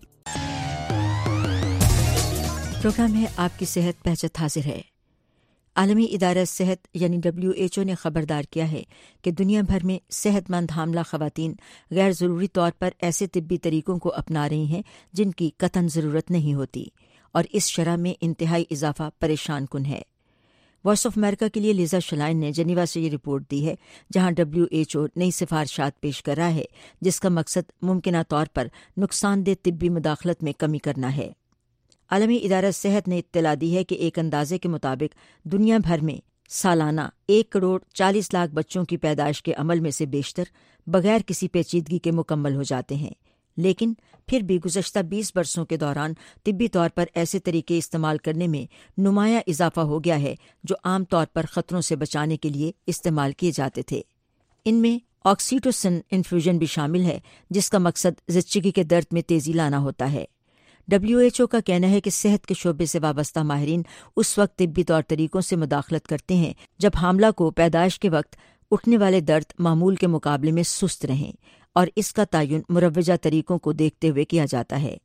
پروگرام ہے آپ کی صحت بہجت حاضر ہے۔ عالمی ادارہ صحت یعنی WHO نے خبردار کیا ہے کہ دنیا بھر میں صحت مند حاملہ خواتین غیر ضروری طور پر ایسے طبی طریقوں کو اپنا رہی ہیں جن کی قطعاً ضرورت نہیں ہوتی، اور اس شرح میں انتہائی اضافہ پریشان کن ہے۔ وائس آف امریکہ کے لیے لیزا شلائن نے جنیوا سے یہ رپورٹ دی ہے، جہاں WHO نئی سفارشات پیش کر رہا ہے جس کا مقصد ممکنہ طور پر نقصان دہ طبی مداخلت میں کمی کرنا ہے۔ عالمی ادارہ صحت نے اطلاع دی ہے کہ ایک اندازے کے مطابق دنیا بھر میں سالانہ 1,40,00,000 بچوں کی پیدائش کے عمل میں سے بیشتر بغیر کسی پیچیدگی کے مکمل ہو جاتے ہیں، لیکن پھر بھی گزشتہ 20 برسوں کے دوران طبی طور پر ایسے طریقے استعمال کرنے میں نمایاں اضافہ ہو گیا ہے جو عام طور پر خطروں سے بچانے کے لیے استعمال کیے جاتے تھے۔ ان میں آکسیٹوسن انفیوژن بھی شامل ہے، جس کا مقصد زچگی کے درد میں تیزی لانا ہوتا ہے۔ WHO کا کہنا ہے کہ صحت کے شعبے سے وابستہ ماہرین اس وقت طبی طور طریقوں سے مداخلت کرتے ہیں جب حاملہ کو پیدائش کے وقت اٹھنے والے درد معمول کے مقابلے میں سست رہیں، اور اس کا تعین مروجہ طریقوں کو دیکھتے ہوئے کیا جاتا ہے۔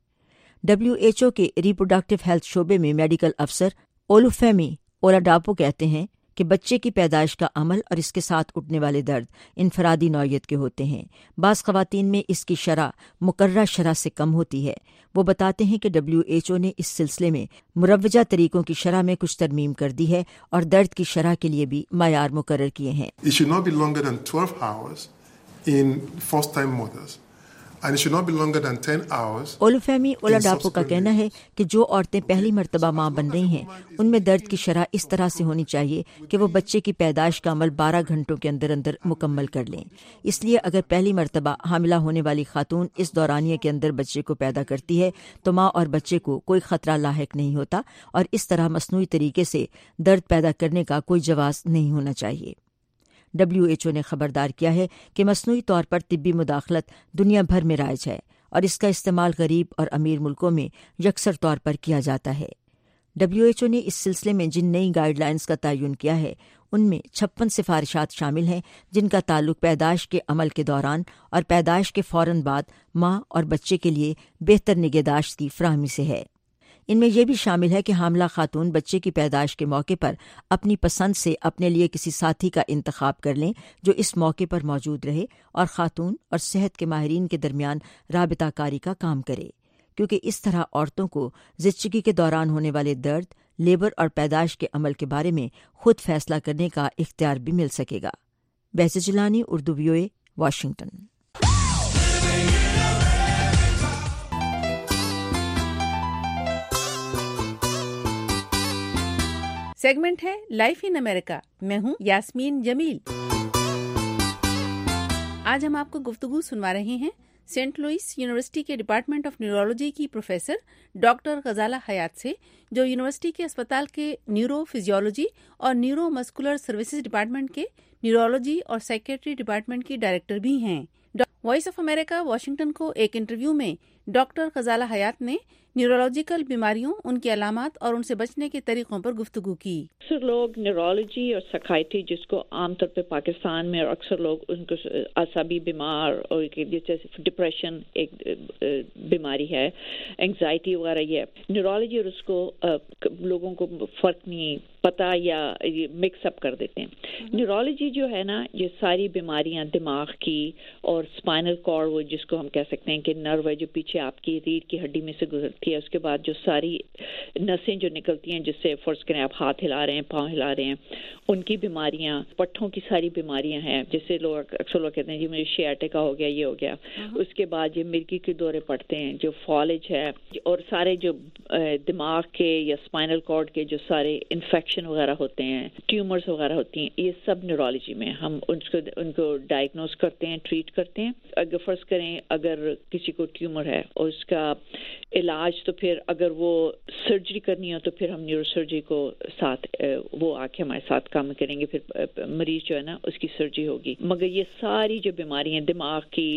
WHO کے ریپروڈکٹیو ہیلتھ شعبے میں میڈیکل افسر اولوفیمی اولاڈاپو کہتے ہیں کہ بچے کی پیدائش کا عمل اور اس کے ساتھ اٹھنے والے درد انفرادی نوعیت کے ہوتے ہیں۔ بعض خواتین میں اس کی شرح مقررہ شرح سے کم ہوتی ہے۔ وہ بتاتے ہیں کہ WHO نے اس سلسلے میں مروجہ طریقوں کی شرح میں کچھ ترمیم کر دی ہے اور درد کی شرح کے لیے بھی معیار مقرر کیے ہیں۔ It should not be longer than 12 hours in first-time mothers. And it should not be longer than 10 hours. اولوفیمی اولاڈاپو کا کہنا ہے کہ جو عورتیں پہلی مرتبہ ماں بن رہی ہیں ان میں درد کی شرح اس طرح سے ہونی چاہیے کہ وہ بچے کی پیدائش کا عمل 12 گھنٹوں کے اندر اندر مکمل کر لیں۔ اس لیے اگر پہلی مرتبہ حاملہ ہونے والی خاتون اس دورانیے کے اندر بچے کو پیدا کرتی ہے تو ماں اور بچے کو کوئی خطرہ لاحق نہیں ہوتا، اور اس طرح مصنوعی طریقے سے درد پیدا کرنے کا کوئی جواز نہیں ہونا چاہیے۔ WHO نے خبردار کیا ہے کہ مصنوعی طور پر طبی مداخلت دنیا بھر میں رائج ہے اور اس کا استعمال غریب اور امیر ملکوں میں یکسر طور پر کیا جاتا ہے۔ WHO نے اس سلسلے میں جن نئی گائیڈ لائنز کا تعین کیا ہے ان میں 56 سفارشات شامل ہیں جن کا تعلق پیدائش کے عمل کے دوران اور پیدائش کے فوراً بعد ماں اور بچے کے لیے بہتر نگہداشت کی فراہمی سے ہے۔ ان میں یہ بھی شامل ہے کہ حاملہ خاتون بچے کی پیدائش کے موقع پر اپنی پسند سے اپنے لیے کسی ساتھی کا انتخاب کر لیں جو اس موقع پر موجود رہے اور خاتون اور صحت کے ماہرین کے درمیان رابطہ کاری کا کام کرے، کیونکہ اس طرح عورتوں کو زچگی کے دوران ہونے والے درد، لیبر اور پیدائش کے عمل کے بارے میں خود فیصلہ کرنے کا اختیار بھی مل سکے گا۔ Behzat Jilani, Urdu VOA، Washington. Segment ہے لائف ان امریکہ۔ میں ہوں یاسمین جمیل۔ آج ہم آپ کو گفتگو سنوا رہے ہیں سینٹ لوئس یونیورسٹی کے ڈپارٹمنٹ آف نیورولوجی کی پروفیسر ڈاکٹر غزالہ حیات سے، جو یونیورسٹی کے اسپتال کے نیورو فزیولوجی اور نیورو مسکولر سروسز ڈپارٹمنٹ کے نیورولوجی اور سائکیٹری ڈپارٹمنٹ کی ڈائریکٹر بھی ہیں۔ وائس آف امریکہ واشنگٹن کو ایک انٹرویو میں ڈاکٹر غزالہ حیات نے न्यूरोलॉजिकल बीमारियों, उनकी अलामात और उनसे बचने के तरीकों पर गुफ्तगू की। अक्सर लोग न्यूरोलॉजी और साइकियाट्री, जिसको आमतौर पे पाकिस्तान में और अक्सर लोग उनको असाबी बीमार और जैसे डिप्रेशन एक बीमारी है, एंग्जाइटी वगैरह, ये न्यूरोलॉजी और उसको लोगों को फ़र्क नहीं पता या मिक्सअप कर देते हैं। न्यूरोलॉजी जो है ना, ये सारी बीमारियां दिमाग की और स्पाइनल कॉर्ड, वो जिसको हम कह सकते हैं कि नर्व है जो पीछे आपकी रीढ़ की हड्डी में से गुजरती है, उसके बाद जो सारी नसें जो निकलती हैं जिससे फर्ज करें आप हाथ हिला रहे हैं, पाँव हिला रहे हैं, उनकी बीमारियां, पट्ठों की सारी बीमारियां हैं, जैसे लोग अक्सर लोग कहते हैं जी मुझे शियाटिका हो गया, ये हो गया। उसके बाद ये मिर्गी के दौरे पड़ते हैं, जो फॉलेज है, और सारे जो दिमाग के या स्पाइनल कॉर्ड के जो सारे इन्फेक्शन वगैरह होते हैं, ट्यूमर्स वगैरह होती हैं, ये सब न्यूरोलॉजी में हम उनको डायग्नोज करते हैं, ट्रीट करते हैं। अगर फर्ज करें अगर किसी को ट्यूमर है और उसका इलाज, तो फिर अगर वो सर्जरी करनी हो तो फिर हम न्यूरोसर्जरी को साथ, वो आके हमारे साथ काम करेंगे, फिर मरीज जो है ना उसकी सर्जरी होगी। मगर ये सारी जो बीमारियां दिमाग की,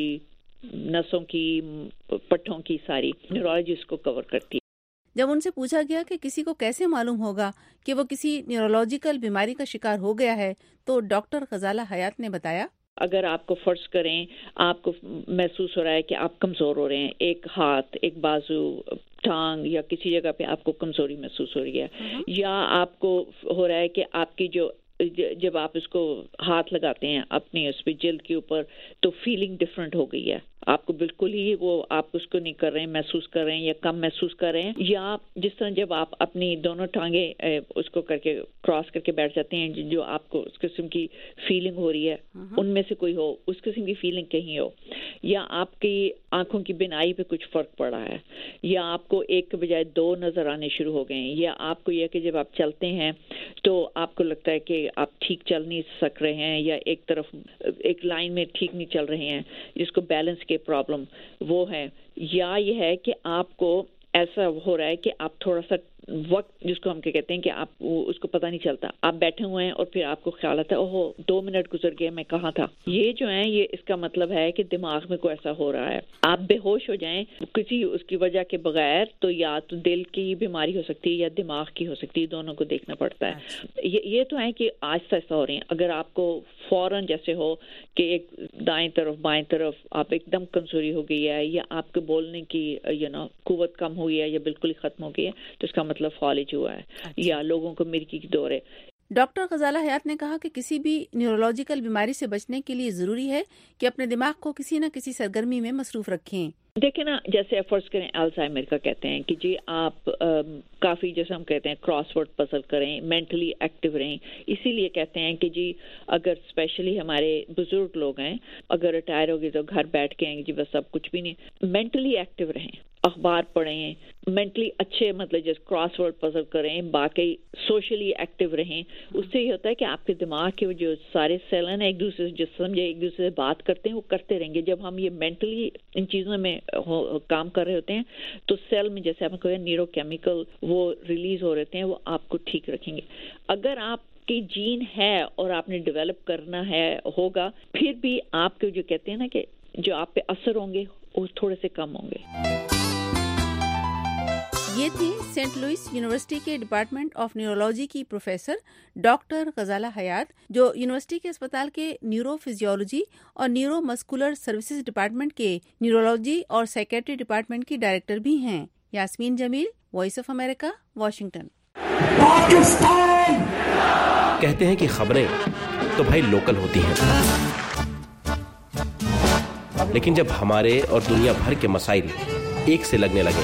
नसों की, पट्ठों की, सारी न्यूरोलॉजी इसको कवर करती है। जब उनसे पूछा गया कि किसी को कैसे मालूम होगा कि वो किसी न्यूरोलॉजिकल बीमारी का शिकार हो गया है, तो डॉक्टर गजाला हयात ने बताया, अगर आपको फर्ज करें आपको महसूस हो रहा है कि आप कमज़ोर हो रहे हैं, एक हाथ, एक बाजू, टांग या किसी जगह पे आपको कमज़ोरी महसूस हो रही है, या आपको हो रहा है कि आपकी जो जब आप इसको हाथ लगाते हैं अपनी उस पे जिल्द के ऊपर, तो फीलिंग डिफरेंट हो गई है, आपको बिल्कुल ही वो आप उसको नहीं कर रहे हैं, महसूस कर रहे हैं या कम महसूस कर रहे हैं। या जिस तरह जब आप अपनी दोनों टांगे उसको करके क्रॉस करके बैठ जाते हैं, जो आपको उस किस्म की फीलिंग हो रही है, उनमें से कोई हो, उस किस्म की फीलिंग कहीं हो, या आपकी आंखों की बिनाई पे कुछ फर्क पड़ा है, या आपको एक के बजाय दो नजर आने शुरू हो गए हैं, या आपको यह कि जब आप चलते हैं तो आपको लगता है कि आप ठीक चल नहीं सक रहे हैं, या एक तरफ एक लाइन में ठीक नहीं चल रहे हैं, जिसको बैलेंस के प्रॉब्लम वो है, या ये है कि आपको ऐसा हो रहा है कि आप थोड़ा सा वक्त, जिसको हम क्या कहते हैं कि आप उसको पता नहीं चलता, आप बैठे हुए हैं और फिर आपको ख्याल आता है ओहो 2 मिनट गुजर गए, मैं कहाँ था। ये जो है ये इसका मतलब है कि दिमाग में कोई ऐसा हो रहा है, आप बेहोश हो जाएं किसी उसकी वजह के बगैर, तो या तो दिल की बीमारी हो सकती है या दिमाग की हो सकती है, दोनों को देखना पड़ता है। ये तो है कि आहिस्ता आहिस्ता हो रही है। अगर आपको फौरन जैसे हो कि एक दाएं तरफ बाएं तरफ आप एकदम कमजोरी हो गई है, या आपके बोलने की कुव्वत कम हुई है या बिल्कुल ही खत्म हो गई है, तो इसका मतलब फॉलेज हुआ है। या लोगों को मिर्गी की दौरे। डॉक्टर गजाला हयात ने कहा कि किसी भी न्यूरोलॉजिकल बीमारी से बचने के लिए जरूरी है कि अपने दिमाग को किसी न किसी सरगर्मी में मसरूफ रखें। देखें ना, जैसे फर्ज करें अल्जाइमर का कहते हैं कि जी आप काफ़ी, जैसे हम कहते हैं क्रॉसवर्ड पजल करें, मेंटली एक्टिव रहें। इसीलिए कहते हैं कि जी अगर स्पेशली हमारे बुजुर्ग लोग हैं, अगर रिटायर हो गए तो घर बैठ के आएंगे जी बस अब कुछ भी नहीं, मेंटली एक्टिव रहें, अखबार पढ़ें, मेंटली अच्छे मतलब जैसे क्रॉसवर्ड पजल करें, बाकी सोशली एक्टिव रहें। उससे ये होता है कि आपके दिमाग के जो सारे सेल हैं एक दूसरे से जो समझे, एक दूसरे से बात करते हैं, वो करते रहेंगे। जब हम ये मेंटली इन चीज़ों में काम कर रहे होते हैं तो सेल में जैसे आपको न्यूरोकेमिकल वो रिलीज हो रहे हैं, वो आपको ठीक रखेंगे। अगर आप की जीन है और आपने डेवलप करना है होगा, फिर भी आपके जो कहते हैं ना कि जो आप पे असर होंगे वो थोड़े से कम होंगे। ये थी सेंट लुइस यूनिवर्सिटी के डिपार्टमेंट ऑफ न्यूरोलॉजी की प्रोफेसर डॉक्टर गजाला हयात, जो यूनिवर्सिटी के अस्पताल के न्यूरोफिजियोलॉजी और न्यूरोमस्कुलर सर्विसेज डिपार्टमेंट के न्यूरोलॉजी और साइकियाट्री डिपार्टमेंट की डायरेक्टर भी हैं। Yasmeen Jameel, voice of America, Washington. कहते हैं कि खबरें तो भाई लोकल होती हैं, लेकिन जब हमारे और दुनिया भर के मसाइल एक से लगने लगे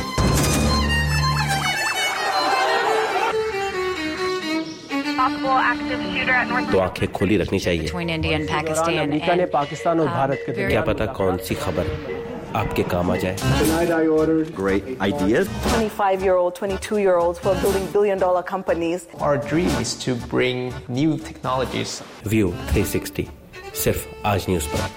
तो आंखें खोली रखनी चाहिए। अमेरिका ने पाकिस्तान और भारत के क्या पता कौन सी खबर आपके काम आ जाए। Great ideas. 25-year-old, 22-year-olds who are building billion-dollar companies. Our dream is to bring new technologies. View 360 सिर्फ आज न्यूज पर।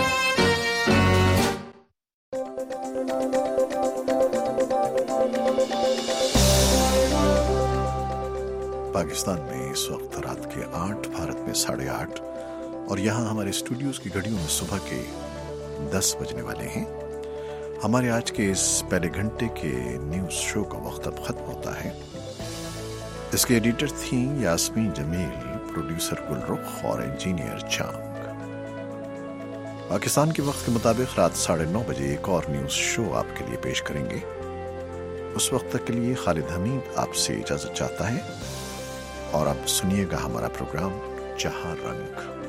पाकिस्तान में इस वक्त रात के 8, भारत में 8:30 और यहाँ हमारे स्टूडियोज की घड़ियों में सुबह के 10 बजने वाले हैं। ہمارے آج کے اس پہلے گھنٹے کے نیوز شو کا وقت اب ختم ہوتا ہے۔ اس کے ایڈیٹر تھیں یاسمین جمیل، پروڈیوسر گل رخ اور انجینئر چانگ۔ پاکستان کے وقت کے مطابق رات 9:30 بجے ایک اور نیوز شو آپ کے لیے پیش کریں گے۔ اس وقت تک کے لیے خالد حمید آپ سے اجازت چاہتا ہے، اور اب سنیے گا ہمارا پروگرام جہاں رنگ۔